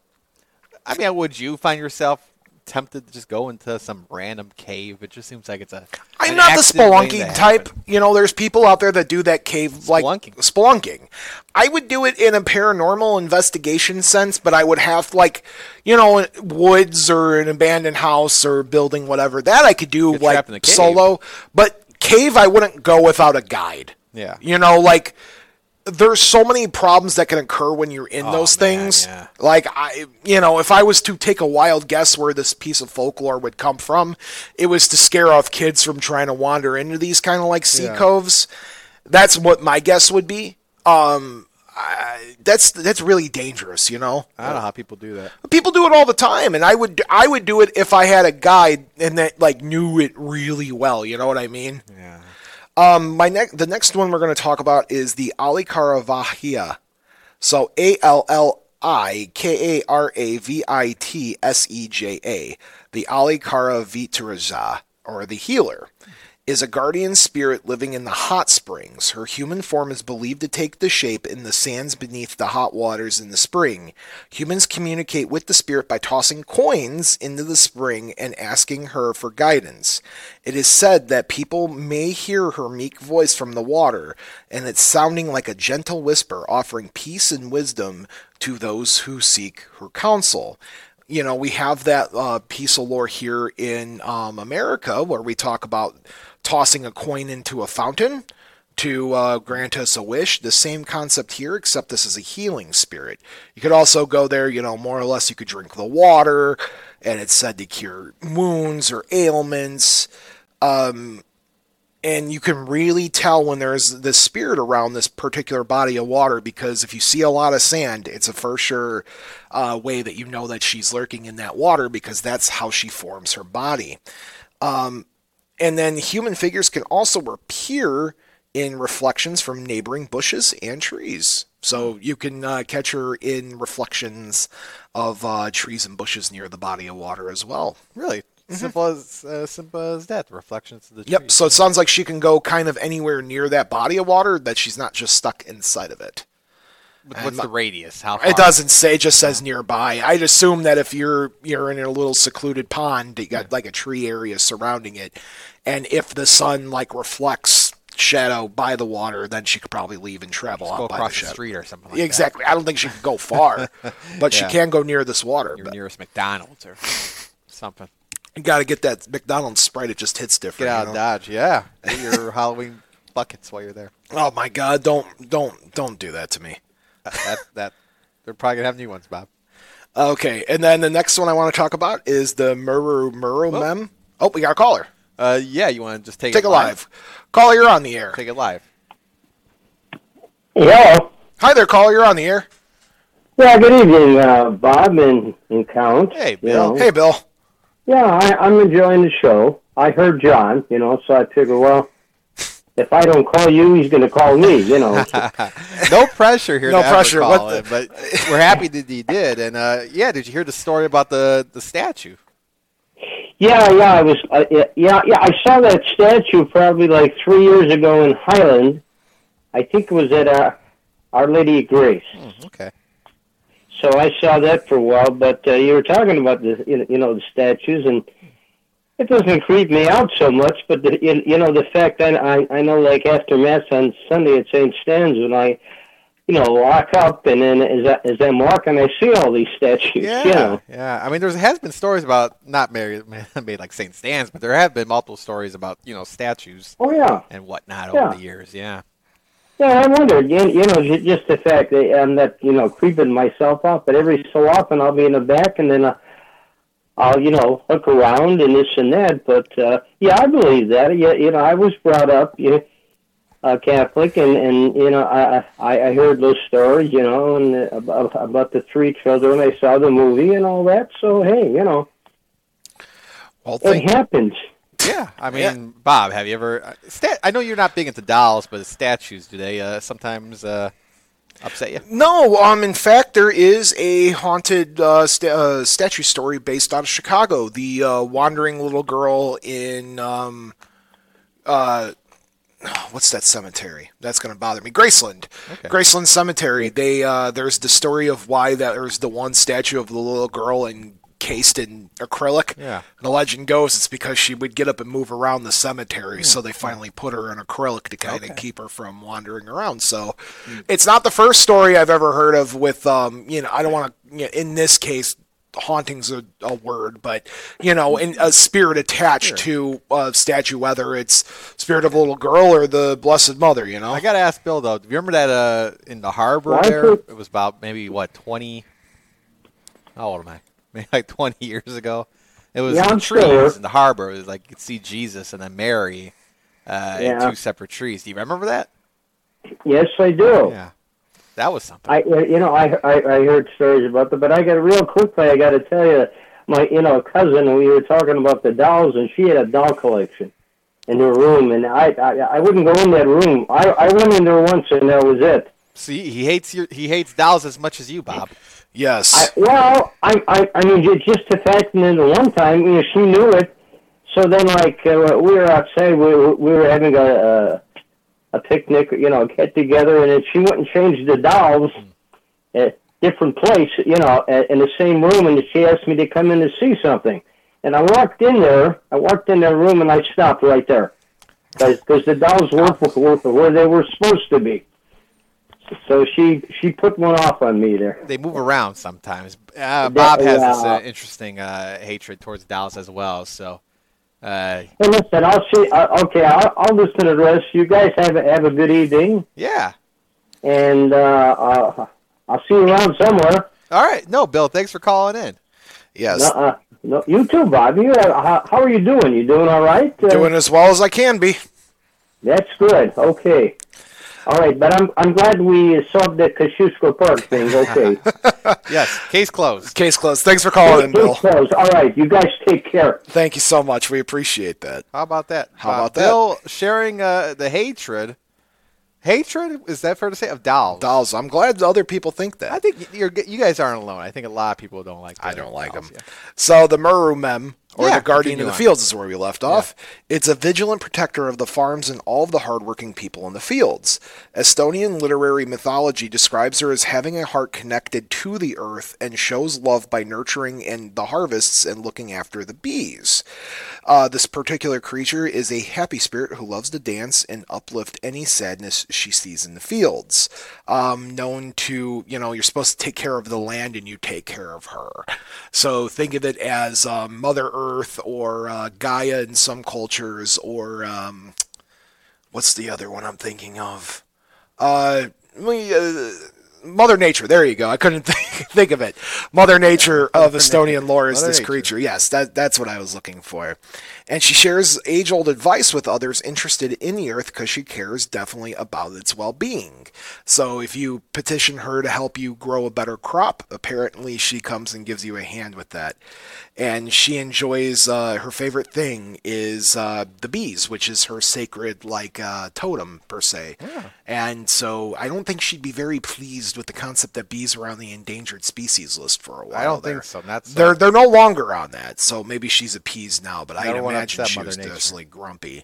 I mean, would you find yourself tempted to just go into some random cave? It just seems like it's a. I'm an not the accident waiting spelunking to type. happen. You know, there's people out there that do that cave like Spelunking. spelunking. I would do it in a paranormal investigation sense, but I would have like, you know, woods or an abandoned house or building, whatever. That I could do Get like trapped in a cave. solo. But cave, I wouldn't go without a guide. Yeah. You know, like there's so many problems that can occur when you're in Oh, those man, things. yeah. Like I, you know, if I was to take a wild guess where this piece of folklore would come from, it was to scare off kids from trying to wander into these kind of like sea Yeah. coves. That's what my guess would be. Um, I, that's that's really dangerous, you know. I don't know how people do that. People do it all the time, and I would I would do it if I had a guide and that like knew it really well. You know what I mean? Yeah. Um, my next, the next one we're going to talk about is the Alikaravahia. So A L L I K A R A V I T S E J A. The Alikaravitaraja, or the healer, is a guardian spirit living in the hot springs. Her human form is believed to take the shape in the sands beneath the hot waters in the spring. Humans communicate with the spirit by tossing coins into the spring and asking her for guidance. It is said that people may hear her meek voice from the water, and it's sounding like a gentle whisper offering peace and wisdom to those who seek her counsel. You know, we have that uh, piece of lore here in um, America where we talk about tossing a coin into a fountain to uh, grant us a wish. The same concept here, except this is a healing spirit. You could also go there, you know, more or less you could drink the water, and it's said to cure wounds or ailments. Um, and you can really tell when there's this spirit around this particular body of water, because if you see a lot of sand, it's a for sure uh, way that you know that she's lurking in that water, because that's how she forms her body. Um, and then human figures can also appear in reflections from neighboring bushes and trees. So you can uh, catch her in reflections of uh, trees and bushes near the body of water as well. Really? Simple as uh, simple as that. The reflections of the Yep. trees. So it sounds like she can go kind of anywhere near that body of water, that she's not just stuck inside of it. But what's the radius? How far? It doesn't say, it just says nearby. I'd assume that if you're you're in a little secluded pond, you got like a tree area surrounding it, and if the sun like reflects shadow by the water, then she could probably leave and travel Go out by across the the shadow. street or something like Exactly. I don't think she can go far, but Yeah. she can go near this water. that. Your But nearest McDonald's or something. you got to get that McDonald's Sprite. It just hits different. Get out you of know? Dodge. Yeah. Get your Halloween buckets while you're there. Oh my God! Don't don't don't do that to me. That that they're probably gonna have new ones, Bob. Okay, and then the next one I want to talk about is the Muru Muru Oh. Mem. Oh, we got a caller. Uh, yeah, you want to just take Take it it live. Caller, you're on the air. Take it live. Yeah. Hi there, caller. You're on the air. Yeah, good evening, uh, Bob and, and Count. Hey, you Bill. know. Hey, Bill. Yeah, I, I'm enjoying the show. I heard John, you know, so I figured, well, if I don't call you, he's going to call me, you know. So, No pressure here. No to ever pressure. call What in, but we're happy that he did. And uh, yeah, did you hear the story about the the statue? yeah, yeah, I was, uh, yeah, yeah, yeah, I saw that statue probably like three years ago in Highland. I think it was at uh, Our Lady of Grace. Hmm, okay. So I saw that for a while, but uh, you were talking about the, you know, you know, the statues, and it doesn't creep me out so much. But the, you you know, the fact that I, I know, like after Mass on Sunday at Saint Stan's, when I, you know, walk up and then as I, as I'm walking, I see all these statues. Yeah, You know. yeah. I mean, there has been stories about not made, made like Saint Stan's, but there have been multiple stories about you know statues Oh yeah. and whatnot Yeah. over the years. Yeah. Yeah, I wondered, you, you know, ju- just the fact that I'm not, you know, creeping myself out, but every so often I'll be in the back and then uh, I'll, you know, look around and this and that. But, uh, yeah, I believe that. Yeah, you know, I was brought up, you know, uh, Catholic, and, and you know, I, I I heard those stories, you know, and uh, about, about the three children. I saw the movie and all that. So, hey, you know, Well, it thank happens. Yeah, I mean, Yeah. Bob, have you ever? Uh, stat, I know you're not big into dolls, but statues, do they uh, sometimes uh, upset you? No, um, in fact, there is a haunted uh, sta- uh, statue story based out of Chicago. The uh, wandering little girl in, um, uh, what's that cemetery? That's going to bother me. Graceland. Okay. Graceland Cemetery. They uh, there's the story of why that there's the one statue of the little girl encased in acrylic. Yeah. The legend goes it's because she would get up and move around the cemetery, so they finally put her in acrylic to kind of Okay. keep her from wandering around. So it's not the first story I've ever heard of with, um, you know, I don't want to, you know, in this case, haunting's a, a word, but, you know, in a spirit attached to a statue, whether it's spirit of a little girl or the Blessed Mother, you know? I got to ask Bill, though. Do you remember that uh, in the harbor Well, I there? think- It was about maybe, what, twenty? How old am I? Maybe like twenty years ago. It was Yeah, in I'm trees sure. in the harbor. It was like you could see Jesus and then Mary uh, in Yeah. two separate trees. Do you remember that? Yes, I do. Yeah. That was something. I, you know, I, I, I heard stories about that, but I got real quickly. I got to tell you, my, you know, cousin. We were talking about the dolls, and she had a doll collection in her room, and I, I, I wouldn't go in that room. I, I went in there once, and that was it. See, he hates your, he hates dolls as much as you, Bob. Yes. I, well, I, I, I mean, ju- just the fact that the one time, you know, she knew it. So then, like, uh, we were outside, we were, we were having a, a a picnic, you know, get together, and then she went and changed the dolls at different place, you know, at, in the same room, and she asked me to come in to see something. And I walked in there, I walked in that room, and I stopped right there, because the dolls weren't were where they were supposed to be. So she she put one off on me there. They move around sometimes. Uh, Bob has this yeah. uh, interesting uh, hatred towards dolls as well. So, uh, Hey, listen, I'll see. Uh, okay, I'll, I'll listen to the rest. You guys have a, have a good evening, yeah. and uh, uh, I'll see you around somewhere. All right. No, Bill, thanks for calling in. yes. No, uh, no, you too, Bob. You, uh, how, how are you doing? You doing all right? Uh, Doing as well as I can be. That's good. Okay. All right, but I'm I'm glad we solved the Kosciuszko Park thing. Okay. Yes, case closed. Case closed. Thanks for calling in, Bill. Case closed. All right, you guys take care. Thank you so much. We appreciate that. How about that? How Uh, about that? Bill sharing uh, the hatred. Hatred? Is that fair to say? Of dolls. Dolls. I'm glad other people think that. I think you're, you guys aren't alone. I think a lot of people don't like I the don't like dolls, them. yeah. So the Muru Mem, or Yeah, the Guardian of continue the on. Fields, is where we left off. It's a vigilant protector of the farms and all of the hardworking people in the fields. Estonian literary mythology describes her as having a heart connected to the earth and shows love by nurturing and the harvests and looking after the bees. Uh, this particular creature is a happy spirit who loves to dance and uplift any sadness she sees in the fields. Um, known to, you know, you're supposed to take care of the land and you take care of her. So think of it as um, Mother Earth or uh, Gaia in some cultures, or um, what's the other one I'm thinking of? Uh, we, uh, Mother Nature. There you go. I couldn't think, think of it. Mother Nature of Estonian lore is Mother this Nature. creature. Yes, that, that's what I was looking for. And she shares age-old advice with others interested in the earth because she cares definitely about its well-being. So if you petition her to help you grow a better crop, apparently she comes and gives you a hand with that. And she enjoys, uh, her favorite thing is uh, the bees, which is her sacred, like, uh, totem, per se. And so I don't think she'd be very pleased with the concept that bees are on the endangered species list for a while. I don't there. think so. That's They're they're no longer on that, so maybe she's appeased now. But I Never wanna imagine upset she Mother was Nature. definitely grumpy.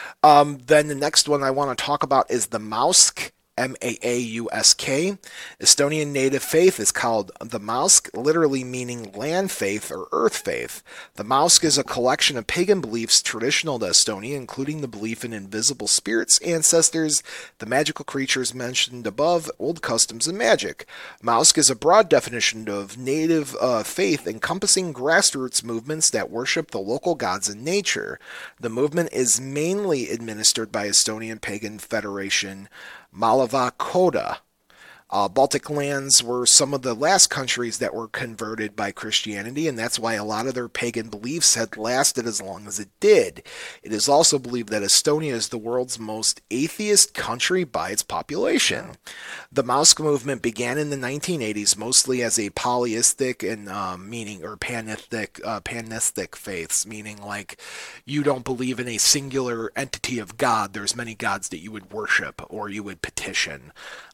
Um, then the next one I want to talk about is the Mausk. M A A U S K. Estonian native faith is called the Mausk, literally meaning land faith or earth faith. The Mausk is a collection of pagan beliefs traditional to Estonia, including the belief in invisible spirits, ancestors, the magical creatures mentioned above, old customs, and magic. Mausk is a broad definition of native uh, faith encompassing grassroots movements that worship the local gods and nature. The movement is mainly administered by Estonian Pagan Federation Malavakoda. Uh, Baltic lands were some of the last countries that were converted by Christianity, and that's why a lot of their pagan beliefs had lasted as long as it did. It is also believed that Estonia is the world's most atheist country by its population. The Mausk movement began in the nineteen eighties, mostly as a polyistic and um, meaning or panistic, uh, panistic faiths, meaning like you don't believe in a singular entity of God. There's many gods that you would worship or you would petition.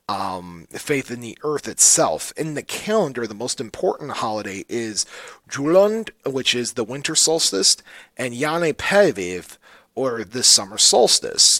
Um, faith in the earth itself. In the calendar, the most important holiday is Julund, which is the winter solstice, and Jane Päev, or the summer solstice.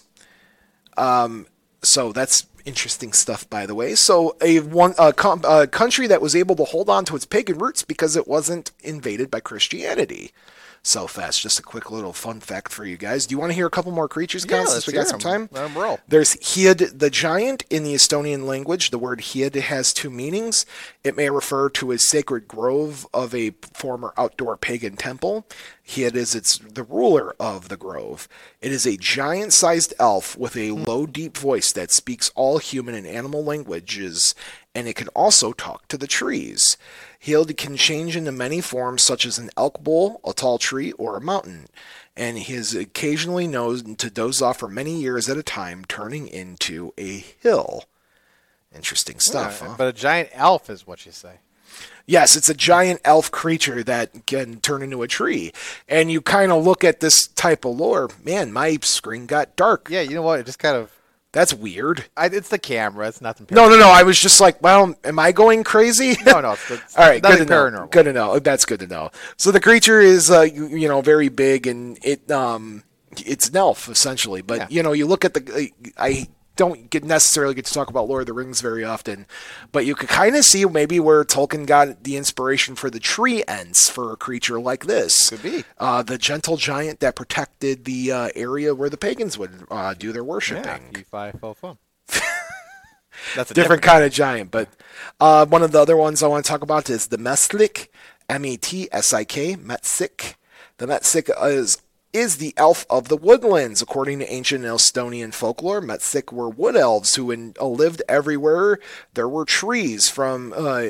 Um, so that's interesting stuff, by the way. So a one a, com, a country that was able to hold on to its pagan roots because it wasn't invaded by Christianity so fast. Just a quick little fun fact for you guys. Do you want to hear a couple more creatures, Yeah, Con, let's since we hear got some 'em. time? Let 'em roll. There's Hiad the Giant in the Estonian language. The word Hiad has two meanings. It may refer to a sacred grove of a former outdoor pagan temple. Hiad is its the ruler of the grove. It is a giant-sized elf with a low, deep voice that speaks all human and animal languages, and it can also talk to the trees. Hiad can change into many forms, such as an elk bull, a tall tree, or a mountain, and he is occasionally known to doze off for many years at a time, turning into a hill. Interesting stuff, Yeah, huh? But a giant elf is what you say. Yes, it's a giant elf creature that can turn into a tree. And you kind of look at this type of lore, man, my screen got dark. Yeah, you know what? It just kind of. That's weird. I, it's the camera. It's nothing. No, no, no. I was just like, well, am I going crazy? No, no. It's, it's All right, good nothing to know. paranormal. Good to know. That's good to know. So the creature is, uh, you, you know, very big, and it, um, it's an elf essentially. But Yeah. you know, you look at the, I don't get necessarily get to talk about Lord of the Rings very often, but you could kind of see maybe where Tolkien got the inspiration for the tree ents for a creature like this. Could be. Uh, the gentle giant that protected the uh, area where the pagans would uh, do their Yeah, worshiping. E five fo fum. That's a different kind of giant. But uh, one of the other ones I want to talk about is the Metsik, M E T S I K, Metsik. The Metsik is is the elf of the woodlands. According to ancient Estonian folklore, Metsik were wood elves who in, uh, lived everywhere there were trees, from uh,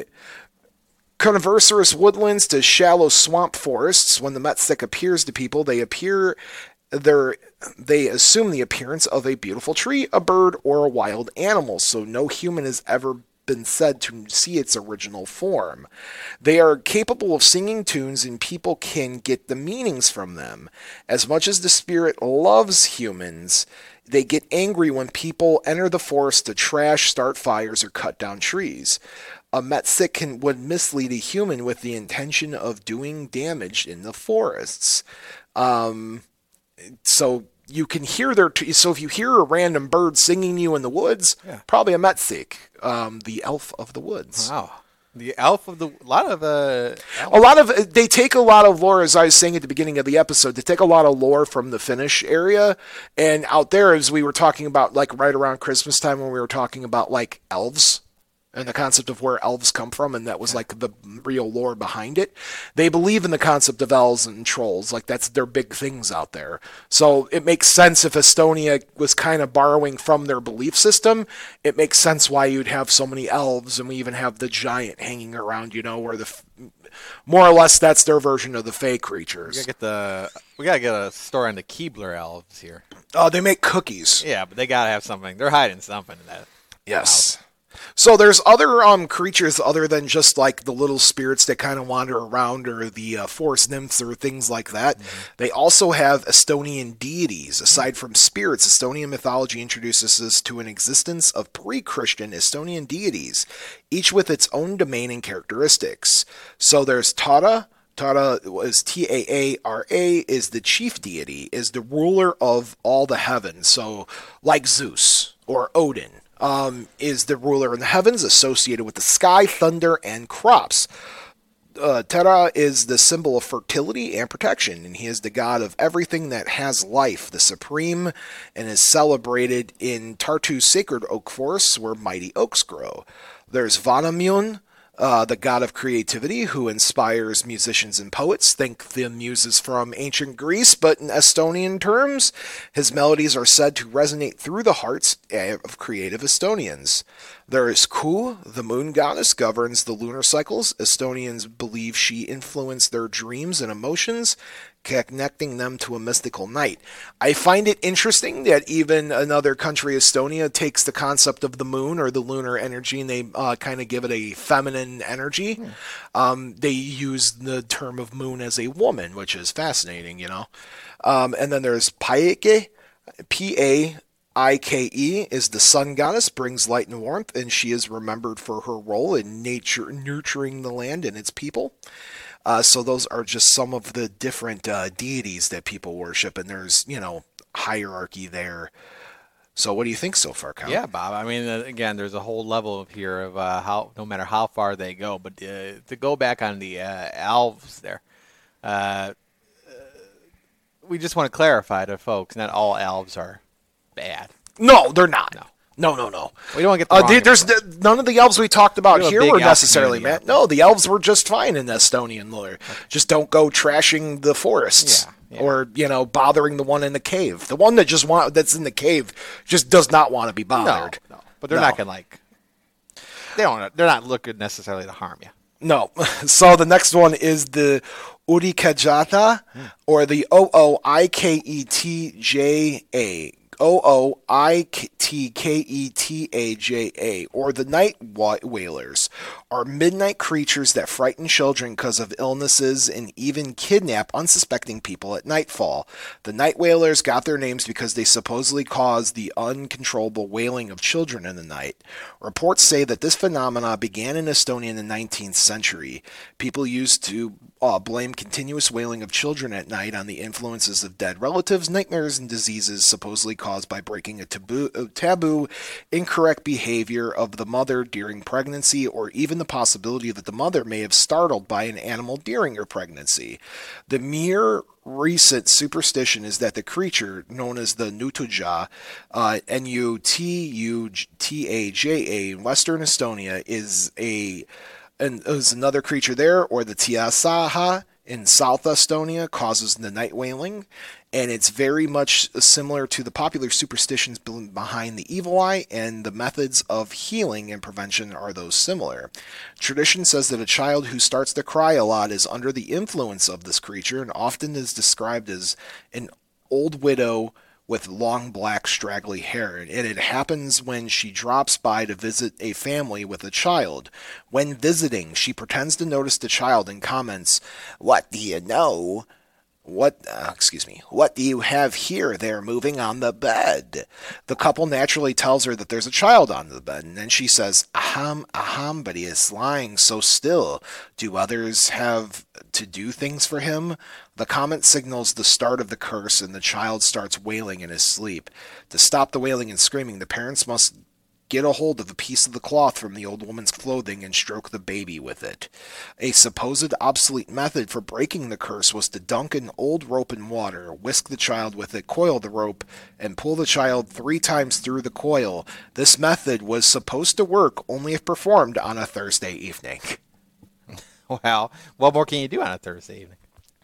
coniferous woodlands to shallow swamp forests. When the Metsik appears to people, they appear they're, they assume the appearance of a beautiful tree, a bird, or a wild animal, so no human has ever been said to see its original form. They are capable of singing tunes and people can get the meanings from them. As much as the spirit loves humans, they get angry when people enter the forest to trash, start fires, or cut down trees. A Metsik can, would mislead a human with the intention of doing damage in the forests. Um, so you can hear their, t- so if you hear a random bird singing you in the woods, yeah. probably a Metsik, um, the elf of the woods. Wow. The elf of the, a lot of, uh, a lot of, they take a lot of lore, as I was saying at the beginning of the episode, they take a lot of lore from the Finnish area, and out there, as we were talking about, like, right around Christmas time when we were talking about, like, elves, and the concept of where elves come from, and that was like the real lore behind it. They believe in the concept of elves and trolls, like that's their big things out there. So it makes sense if Estonia was kind of borrowing from their belief system. It makes sense why you'd have so many elves, and we even have the giant hanging around, you know, where the more or less that's their version of the Fey creatures. We gotta get the we gotta get a story on the Keebler elves here. Oh, they make cookies. Yeah, but they gotta have something. They're hiding something in that. Yes. House. So there's other um creatures other than just like the little spirits that kind of wander around, or the uh, forest nymphs or things like that. Mm-hmm. They also have Estonian deities. Aside from spirits, Estonian mythology introduces us to an existence of pre-Christian Estonian deities, each with its own domain and characteristics. So there's Tara. Tara is T A A R A, is the chief deity, is the ruler of all the heavens. So like Zeus or Odin. Um, is the ruler in the heavens, associated with the sky, thunder, and crops. Uh, Terra is the symbol of fertility and protection, and he is the god of everything that has life, the supreme, and is celebrated in Tartu's sacred oak forests where mighty oaks grow. There's Vanamune, Uh, the god of creativity, who inspires musicians and poets. Think the muses from ancient Greece, but in Estonian terms, his melodies are said to resonate through the hearts of creative Estonians. There is Ku, the moon goddess, governs the lunar cycles. Estonians believe she influenced their dreams and emotions, connecting them to a mystical night. I find it interesting that even another country, Estonia, takes the concept of the moon or the lunar energy and they uh, kind of give it a feminine energy. Hmm. Um, they use the term of moon as a woman, which is fascinating, you know. Um, and then there's Paike, P A I K E, is the sun goddess, brings light and warmth, and she is remembered for her role in nature, nurturing the land and its people. Uh, so those are just some of the different uh, deities that people worship, and there's, you know, hierarchy there. So what do you think so far, Kyle? Yeah, Bob. I mean, uh, again, there's a whole level of here of uh, how, no matter how far they go, but uh, to go back on the uh, elves there, uh, uh, we just want to clarify to folks, not all elves are bad. No, they're not. No. No, no, no. We don't get the uh, there's the, none of the elves we talked about we here were necessarily mad. No, the elves were just fine in Estonian lore. Okay. Just don't go trashing the forests yeah, yeah. or, you know, bothering the one in the cave. The one that just want that's in the cave just does not want to be bothered. No, no. But they're no. not gonna like. They don't. They're not looking necessarily to harm you. No. So the next one is the Oikajata, hmm. or the O O I K E T J A. O O I T K E T A J A, or the Night Wailers, are midnight creatures that frighten children because of illnesses and even kidnap unsuspecting people at nightfall. The Night Wailers got their names because they supposedly cause the uncontrollable wailing of children in the night. Reports say that this phenomena began in Estonia in the nineteenth century. People used to uh, blame continuous wailing of children at night on the influences of dead relatives, nightmares, and diseases supposedly caused by breaking a taboo, a taboo, incorrect behavior of the mother during pregnancy, or even the possibility that the mother may have startled by an animal during her pregnancy. The mere recent superstition is that the creature, known as the Nutuja, uh, N U T U T A J A, in Western Estonia, is a and is another creature there, or the Tiasaha in South Estonia, causes the night wailing, and it's very much similar to the popular superstitions behind the evil eye, and the methods of healing and prevention are those similar. Tradition says that a child who starts to cry a lot is under the influence of this creature, and often is described as an old widow with long black straggly hair, and it happens when she drops by to visit a family with a child. When visiting, she pretends to notice the child and comments, "What do you know? What, uh, excuse me, what do you have here? They're moving on the bed." The couple naturally tells her that there's a child on the bed, and then she says, "Ahem, ahem, but he is lying so still. Do others have to do things for him?" The comment signals the start of the curse, and the child starts wailing in his sleep. To stop the wailing and screaming, the parents must get a hold of a piece of the cloth from the old woman's clothing and stroke the baby with it. A supposed obsolete method for breaking the curse was to dunk an old rope in water, whisk the child with it, coil the rope, and pull the child three times through the coil. This method was supposed to work only if performed on a Thursday evening. Wow. What more can you do on a Thursday evening?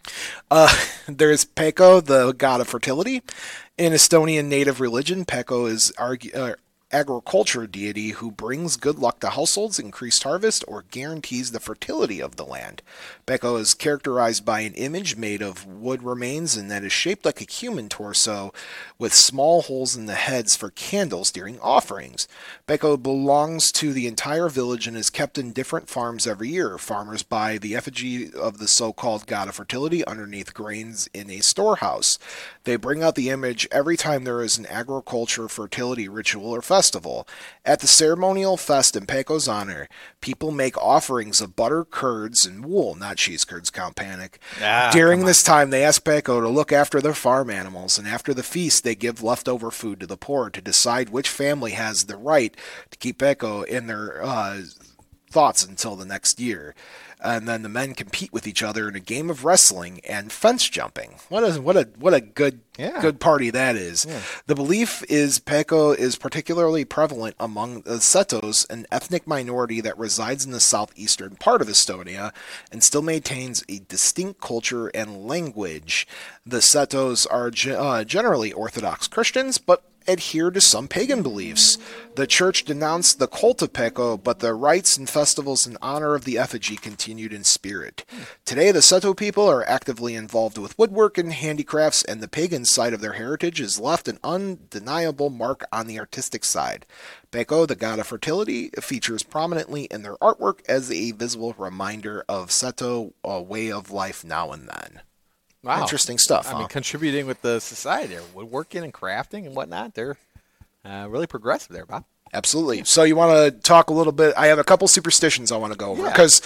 Uh, there's Pekko, the god of fertility. In Estonian native religion, Pekko is argu- uh, agriculture deity who brings good luck to households, increased harvest, or guarantees the fertility of the land. Pekko is characterized by an image made of wood remains and that is shaped like a human torso with small holes in the heads for candles during offerings. Pekko belongs to the entire village and is kept in different farms every year. Farmers buy the effigy of the so-called god of fertility underneath grains in a storehouse. They bring out the image every time there is an agriculture fertility ritual or festival. At the ceremonial fest in Pekko's honor, people make offerings of butter, curds, and wool, not cheese curds, Count Panic. Ah, During this time, they ask Pekko to look after their farm animals, and after the feast, they give leftover food to the poor to decide which family has the right to keep Pekko in their uh, thoughts until the next year. And then the men compete with each other in a game of wrestling and fence jumping. What a what a what a good Yeah. good party that is. Yeah. The belief is Pekko is particularly prevalent among the Setos, an ethnic minority that resides in the southeastern part of Estonia and still maintains a distinct culture and language. The Setos are ge- uh, generally Orthodox Christians, but adhere to some pagan beliefs. The church denounced the cult of Pekko, but the rites and festivals in honor of the effigy continued in spirit. Today, the Seto people are actively involved with woodwork and handicrafts, and the pagan side of their heritage has left an undeniable mark on the artistic side. Pekko, the god of fertility, features prominently in their artwork as a visible reminder of Seto uh, way of life now and then. Wow. Interesting stuff, I huh? mean, contributing with the society, they're woodworking and crafting and whatnot. They're uh, really progressive there, Bob. Absolutely. So you want to talk a little bit? I have a couple superstitions I want to go over Yeah. because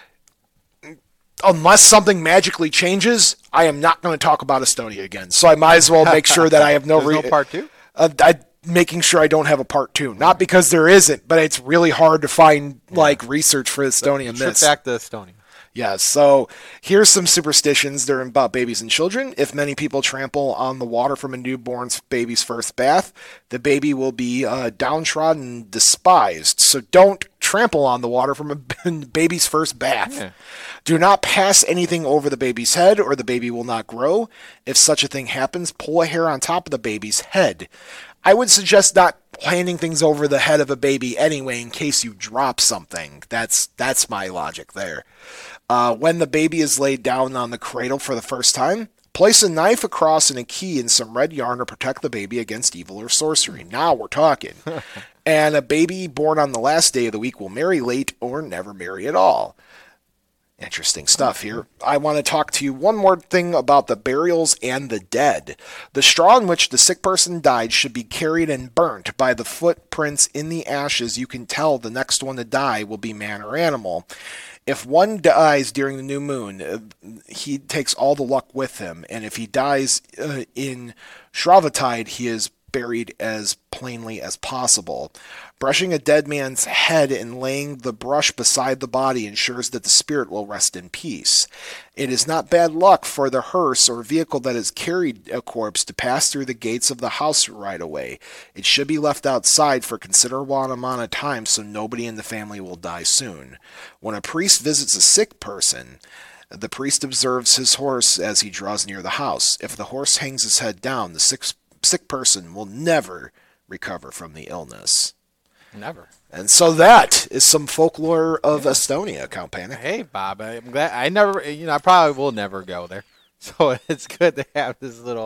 unless something magically changes, I am not going to talk about Estonia again. So I might as well make sure that I have no, There's re- no part two? Uh, I making sure I don't have a part two. Not because there isn't, but it's really hard to find like research for Estonian Trip myths. back to Estonia. Yeah, so here's some superstitions. They're about babies and children. If many people trample on the water from a newborn baby's first bath, the baby will be uh, downtrodden and despised. So don't trample on the water from a baby's first bath. Yeah. Do not pass anything over the baby's head or the baby will not grow. If such a thing happens, pull a hair on top of the baby's head. I would suggest not handing things over the head of a baby anyway in case you drop something. That's that's my logic there. Uh, when the baby is laid down on the cradle for the first time, place a knife across and a key in some red yarn to protect the baby against evil or sorcery. Now we're talking. And a baby born on the last day of the week will marry late or never marry at all. Interesting stuff here. I want to talk to you one more thing about the burials and the dead. The straw in which the sick person died should be carried and burnt. By the footprints in the ashes, you can tell the next one to die will be man or animal. If one dies during the new moon, uh, he takes all the luck with him. And if he dies uh, in Shravatide, he is buried as plainly as possible. Brushing a dead man's head and laying the brush beside the body ensures that the spirit will rest in peace. It is not bad luck for the hearse or vehicle that has carried a corpse to pass through the gates of the house right away. It should be left outside for a considerable amount of time so nobody in the family will die soon. When a priest visits a sick person, the priest observes his horse as he draws near the house. If the horse hangs his head down, the sick, sick person will never recover from the illness. Never. And so that is some folklore of Estonia, Count Panic. Hey, Bob, I'm glad. I never, you know, I probably will never go there. So it's good to have this little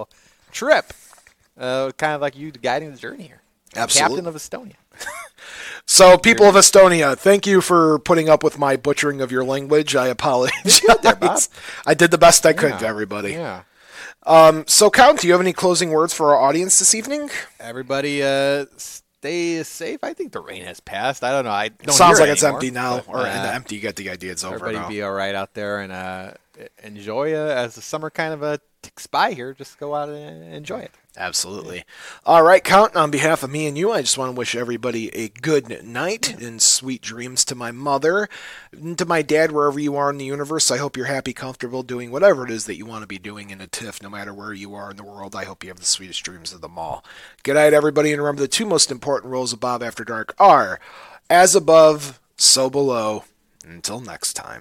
trip. Uh, kind of like you guiding the journey here. Absolutely. Captain of Estonia. So, people of Estonia, thank you for putting up with my butchering of your language. I apologize. I did the best I could, Yeah. everybody. Yeah. Um, so, Count, do you have any closing words for our audience this evening? Everybody, uh, stay safe. I think the rain has passed. I don't know. I don't Sounds hear like it it's anymore, empty now, but, or uh, and empty. You get the idea. It's over everybody now. be all right out there and uh, enjoy uh, as the summer kind of uh, ticks by here. Just go out and enjoy it. Absolutely. All right, Count, on behalf of me and you, I just want to wish everybody a good night and sweet dreams to my mother, and to my dad, wherever you are in the universe. I hope you're happy, comfortable doing whatever it is that you want to be doing in a tiff, no matter where you are in the world. I hope you have the sweetest dreams of them all. Good night, everybody, and remember the two most important rules of Bob After Dark are as above, so below. Until next time.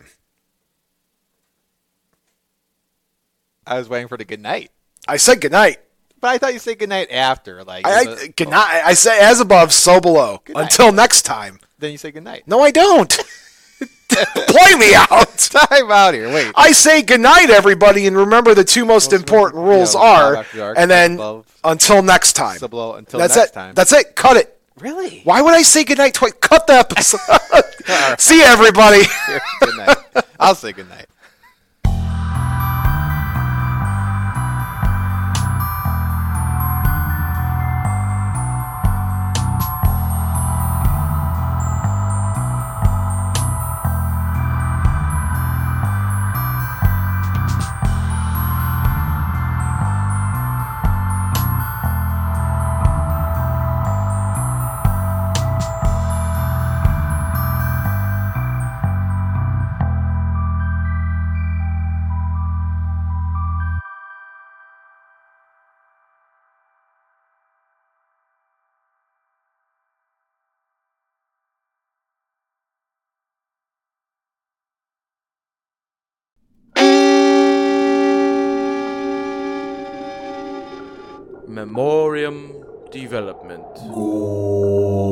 I was waiting for the good night. I said good night. But I thought you said good night after. Like I, the- I, good night. I say as above, so below. Good night. Until next time. Then you say good night. No, I don't. Play me out. Time out here. Wait. I say good night, everybody, and remember the two most, Most important important- rules yeah, are, Bob After Dark, and then above, until next time. so below, until That's next it. time. That's it. Cut it. Really? Why would I say good night twice? Cut the episode. See you, everybody. Good night. I'll say good night. Memoriam Development.